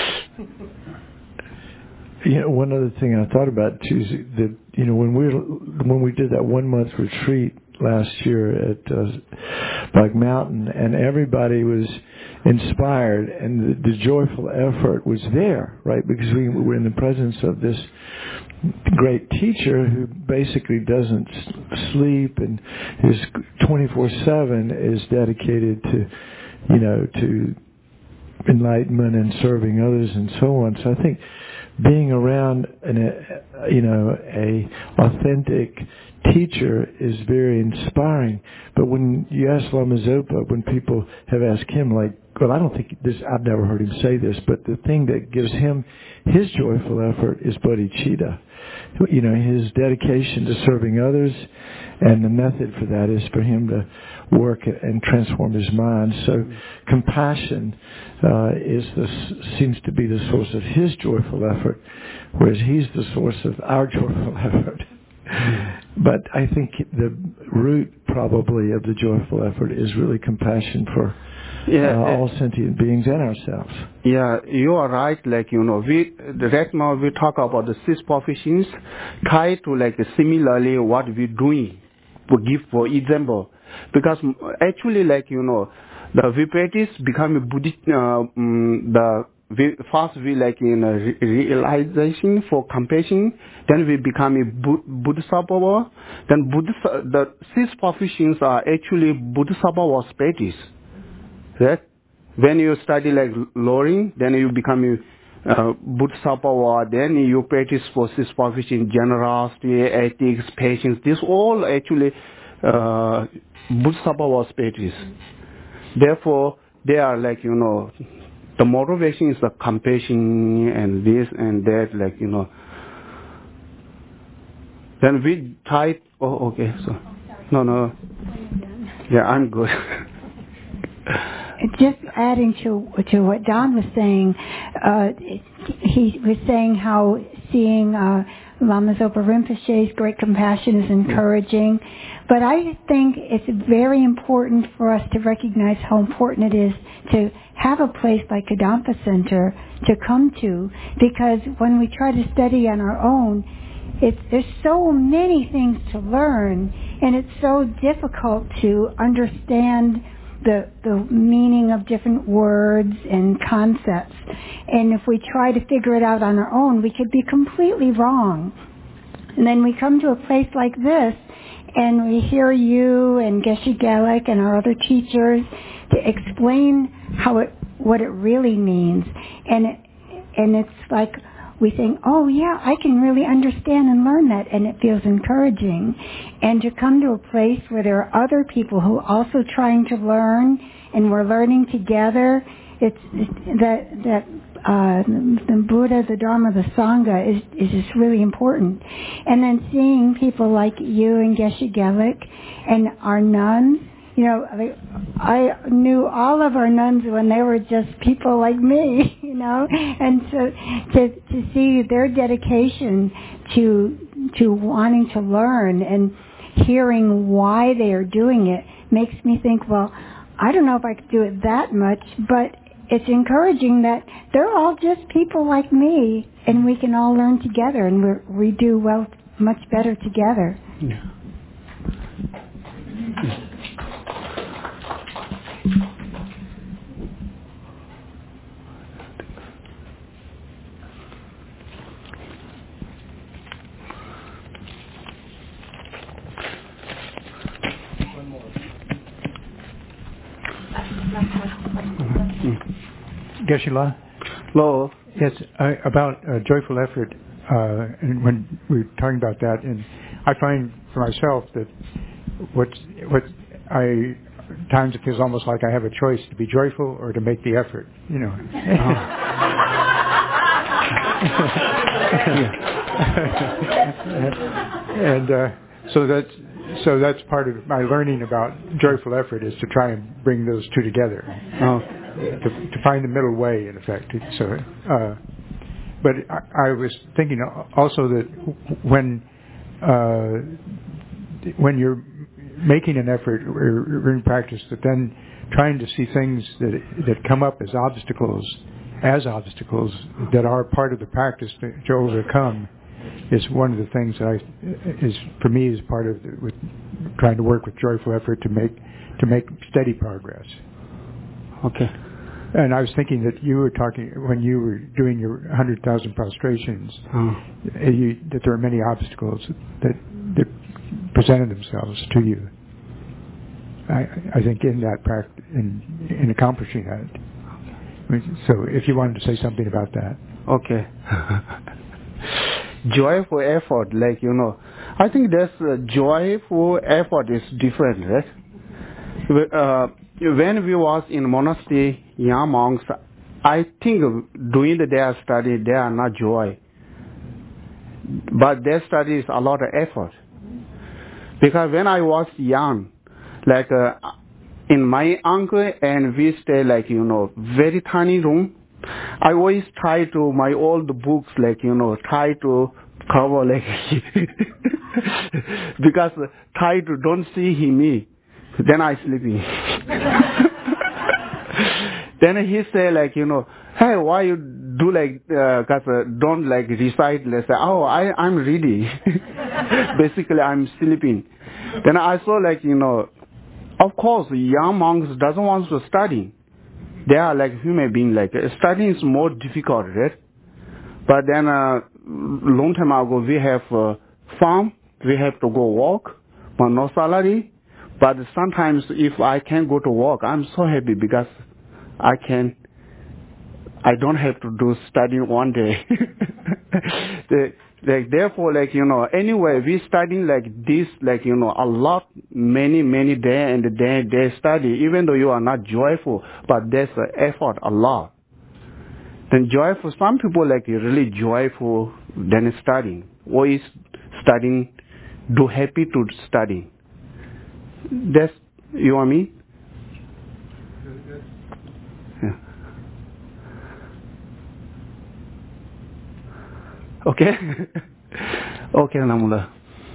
One other thing I thought about too is that when we did that 1 month retreat last year at Black Mountain, and everybody was inspired, and the joyful effort was there, right? Because we were in the presence of this great teacher who basically doesn't sleep and is 24/7 is dedicated to enlightenment and serving others and so on. So I think being around a authentic teacher is very inspiring. But when you ask Lama Zopa, when people have asked him, I don't think this, I've never heard him say this, but the thing that gives him his joyful effort is bodhicitta. His dedication to serving others, and the method for that is for him to work and transform his mind. So compassion seems to be the source of his joyful effort, whereas he's the source of our joyful effort. But I think the root probably of the joyful effort is really compassion for all sentient beings and ourselves. Yeah, you are right. Right now we talk about the 6 professions. Try to similarly what we're doing. We give for example, because actually the Vipatis become a Buddhist. First we realization for compassion, then we become a Bodhisattva. Then the 6 professions are actually Bodhisattva practice. Right? When you study lowering, then you become a Bodhisattva, then you practice for 6 professions, generosity, ethics, patience. This all actually Bodhisattva practice. Therefore, they are the motivation is the compassion and this and that, Then we try. Oh, okay. So, no. Yeah, I'm good. Just adding to what Don was saying, he was saying how seeing Lama Zopa Rinpoche's great compassion is encouraging. But I think it's very important for us to recognize how important it is to have a place like Kadampa Center to come to, because when we try to study on our own, there's so many things to learn, and it's so difficult to understand the meaning of different words and concepts. And if we try to figure it out on our own, we could be completely wrong. And then we come to a place like this, and we hear you and Geshe Gelek and our other teachers to explain what it really means. And it's like we think, oh yeah, I can really understand and learn that, and it feels encouraging. And to come to a place where there are other people who are also trying to learn, and we're learning together, it's that the Buddha, the Dharma, the Sangha is just really important. And then seeing people like you and Geshe Gelek and our nuns. I knew all of our nuns when they were just people like me, and so to see their dedication to wanting to learn and hearing why they are doing it makes me think, well, I don't know if I could do it that much, but it's encouraging that they're all just people like me, and we can all learn together, and we do well, much better together. Yeah. Geshe-la? Hello. Yes, about joyful effort, and when we were talking about that, and I find for myself that times it feels almost like I have a choice to be joyful or to make the effort, you know. And so that's part of my learning about joyful effort, is to try and bring those two together, to find the middle way, in effect. So, but I was thinking also that when you're making an effort or in practice, that then trying to see things that come up as obstacles that are part of the practice to overcome, is one of the things that for me is part of with trying to work with joyful effort to make steady progress. Okay. And I was thinking that you were talking when you were doing your 100,000 prostrations, that there are many obstacles that presented themselves to you. I think in that practice, in accomplishing that. So if you wanted to say something about that. Okay. Joyful effort, like, I think joyful effort is different, right? When we was in monastery, young monks, I think doing their study, they are not joy. But their study is a lot of effort. Because when I was young, like in my uncle and we stay like, very tiny room, I always try to, my old books, like, try to cover like, because try to don't see me. Then I sleeping. Then he say like, hey, why you do like, cause don't like recite, let's say, I'm ready. Basically, I'm sleeping. Then I saw like, of course, young monks doesn't want to study. They are like human beings, like studying is more difficult, right? But then long time ago, we have farm, we have to go work, but no salary. But sometimes if I can go to work, I'm so happy because I don't have to do studying one day. Therefore, like, anyway, we studying like this, like, a lot, many day and day study, even though you are not joyful, but there's effort a lot. Then joyful, some people like really joyful than studying. Always studying, do happy to study. That's, you know what I mean? Yeah. Okay? Okay, Namula.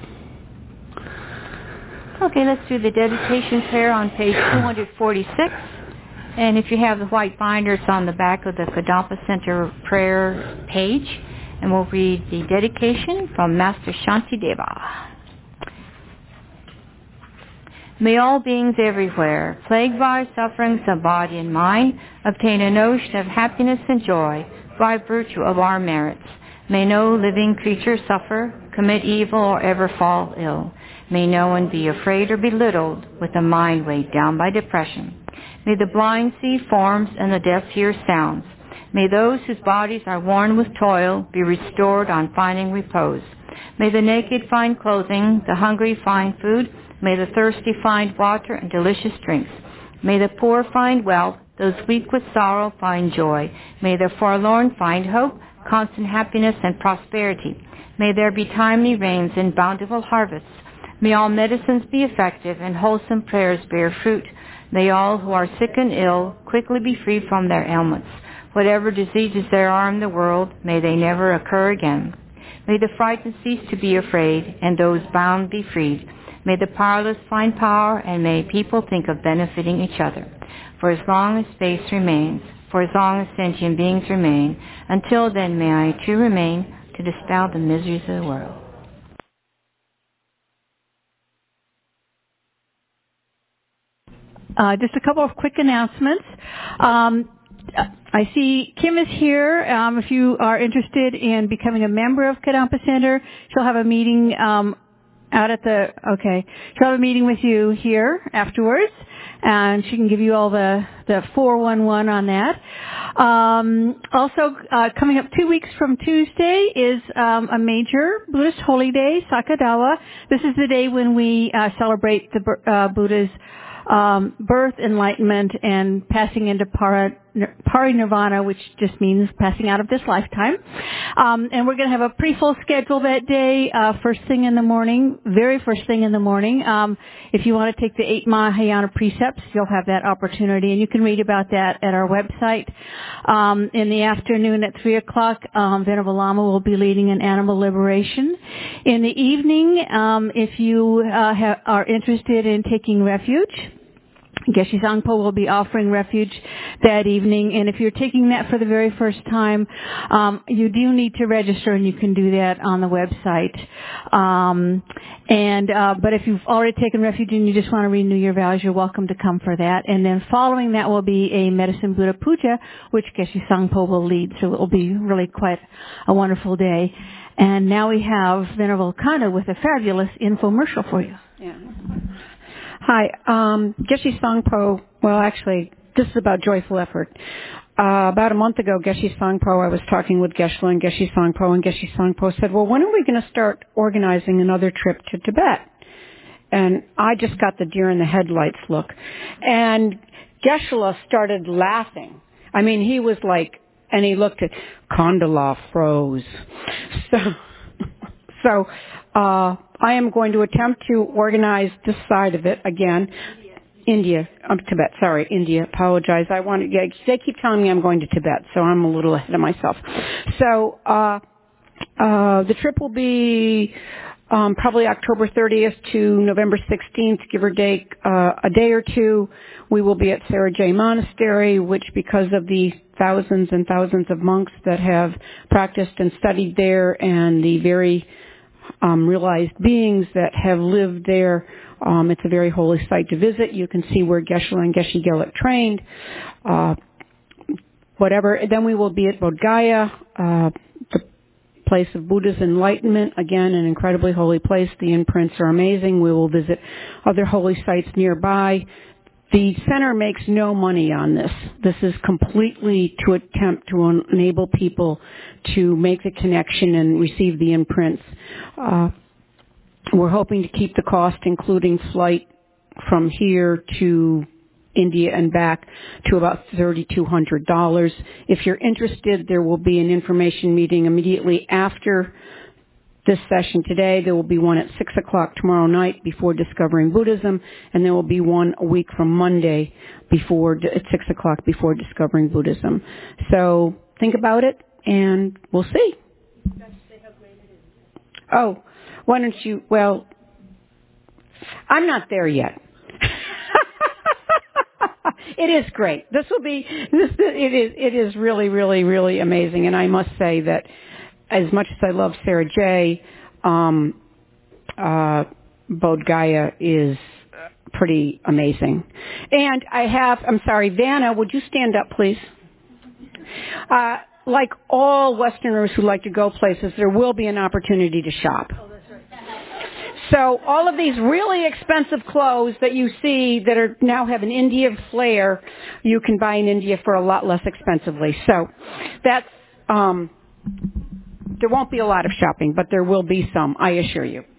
Okay, let's do the dedication prayer on page 246. And if you have the white binder, it's on the back of the Kadampa Center prayer page. And we'll read the dedication from Master Shantideva. May all beings everywhere, plagued by sufferings of body and mind, obtain a notion of happiness and joy by virtue of our merits. May no living creature suffer, commit evil, or ever fall ill. May no one be afraid or belittled with a mind weighed down by depression. May the blind see forms and the deaf hear sounds. May those whose bodies are worn with toil be restored on finding repose. May the naked find clothing, the hungry find food. May the thirsty find water and delicious drinks. May the poor find wealth, those weak with sorrow find joy. May the forlorn find hope, constant happiness and prosperity. May there be timely rains and bountiful harvests. May all medicines be effective and wholesome prayers bear fruit. May all who are sick and ill quickly be freed from their ailments. Whatever diseases there are in the world, may they never occur again. May the frightened cease to be afraid, and those bound be freed. May the powerless find power, and may people think of benefiting each other. For as long as space remains, for as long as sentient beings remain, until then may I too remain to dispel the miseries of the world. Just a couple of quick announcements. I see Kim is here. If you are interested in becoming a member of Kadampa Center, she'll have a meeting she'll have a meeting with you here afterwards, and she can give you all the 411 on that. Also, coming up 2 weeks from Tuesday is a major Buddhist holy day, Sakadawa. This is the day when we celebrate the Buddha's birth, enlightenment, and passing into parinirvana, which just means passing out of this lifetime. And we're going to have a pretty full schedule that day, first thing in the morning, very first thing in the morning. If you want to take the 8 Mahayana precepts, you'll have that opportunity, and you can read about that at our website. In the afternoon at 3 o'clock, Venerable Lama will be leading an animal liberation. In the evening, if you are interested in taking refuge, Geshe Sangpo will be offering refuge that evening, and if you're taking that for the very first time, you do need to register, and you can do that on the website. But if you've already taken refuge and you just want to renew your vows, you're welcome to come for that. And then following that will be a Medicine Buddha Puja, which Geshe Sangpo will lead, so it will be really quite a wonderful day. And now we have Venerable Kanda with a fabulous infomercial for you. Yeah. Hi, Geshe Sangpo, well actually, this is about joyful effort. About a month ago, Geshe Sangpo, I was talking with Geshe and Geshe Sangpo said, well, when are we going to start organizing another trip to Tibet? And I just got the deer in the headlights look. And Geshe started laughing. I mean, he was like, and he looked at, Kandala froze. So, I am going to attempt to organize this side of it again. India. Apologize. They keep telling me I'm going to Tibet, so I'm a little ahead of myself. So, the trip will be, probably October 30th to November 16th, give or take, a day or two. We will be at Sarajay Monastery, which because of the thousands and thousands of monks that have practiced and studied there and the very realized beings that have lived there. It's a very holy site to visit. You can see where Geshe and Geshe Geluk trained. Then we will be at Bodh Gaya, the place of Buddha's enlightenment. Again, an incredibly holy place. The imprints are amazing. We will visit other holy sites nearby. The center makes no money on this. This is completely to attempt to enable people to make the connection and receive the imprints. We're hoping to keep the cost, including flight from here to India and back, to about $3,200. If you're interested, there will be an information meeting immediately after this session today. There will be one at 6 o'clock tomorrow night before Discovering Buddhism, and there will be one a week from Monday at 6 o'clock before Discovering Buddhism. So think about it, and we'll see. Oh, why don't you, well, I'm not there yet. It is great. It is really, really, really amazing, and I must say that as much as I love Sarajay, Bodh Gaya is pretty amazing. And Vanna, would you stand up, please? Like all Westerners who like to go places, there will be an opportunity to shop. So all of these really expensive clothes that you see that now have an India flair, you can buy in India for a lot less expensively. So that's... there won't be a lot of shopping, but there will be some, I assure you.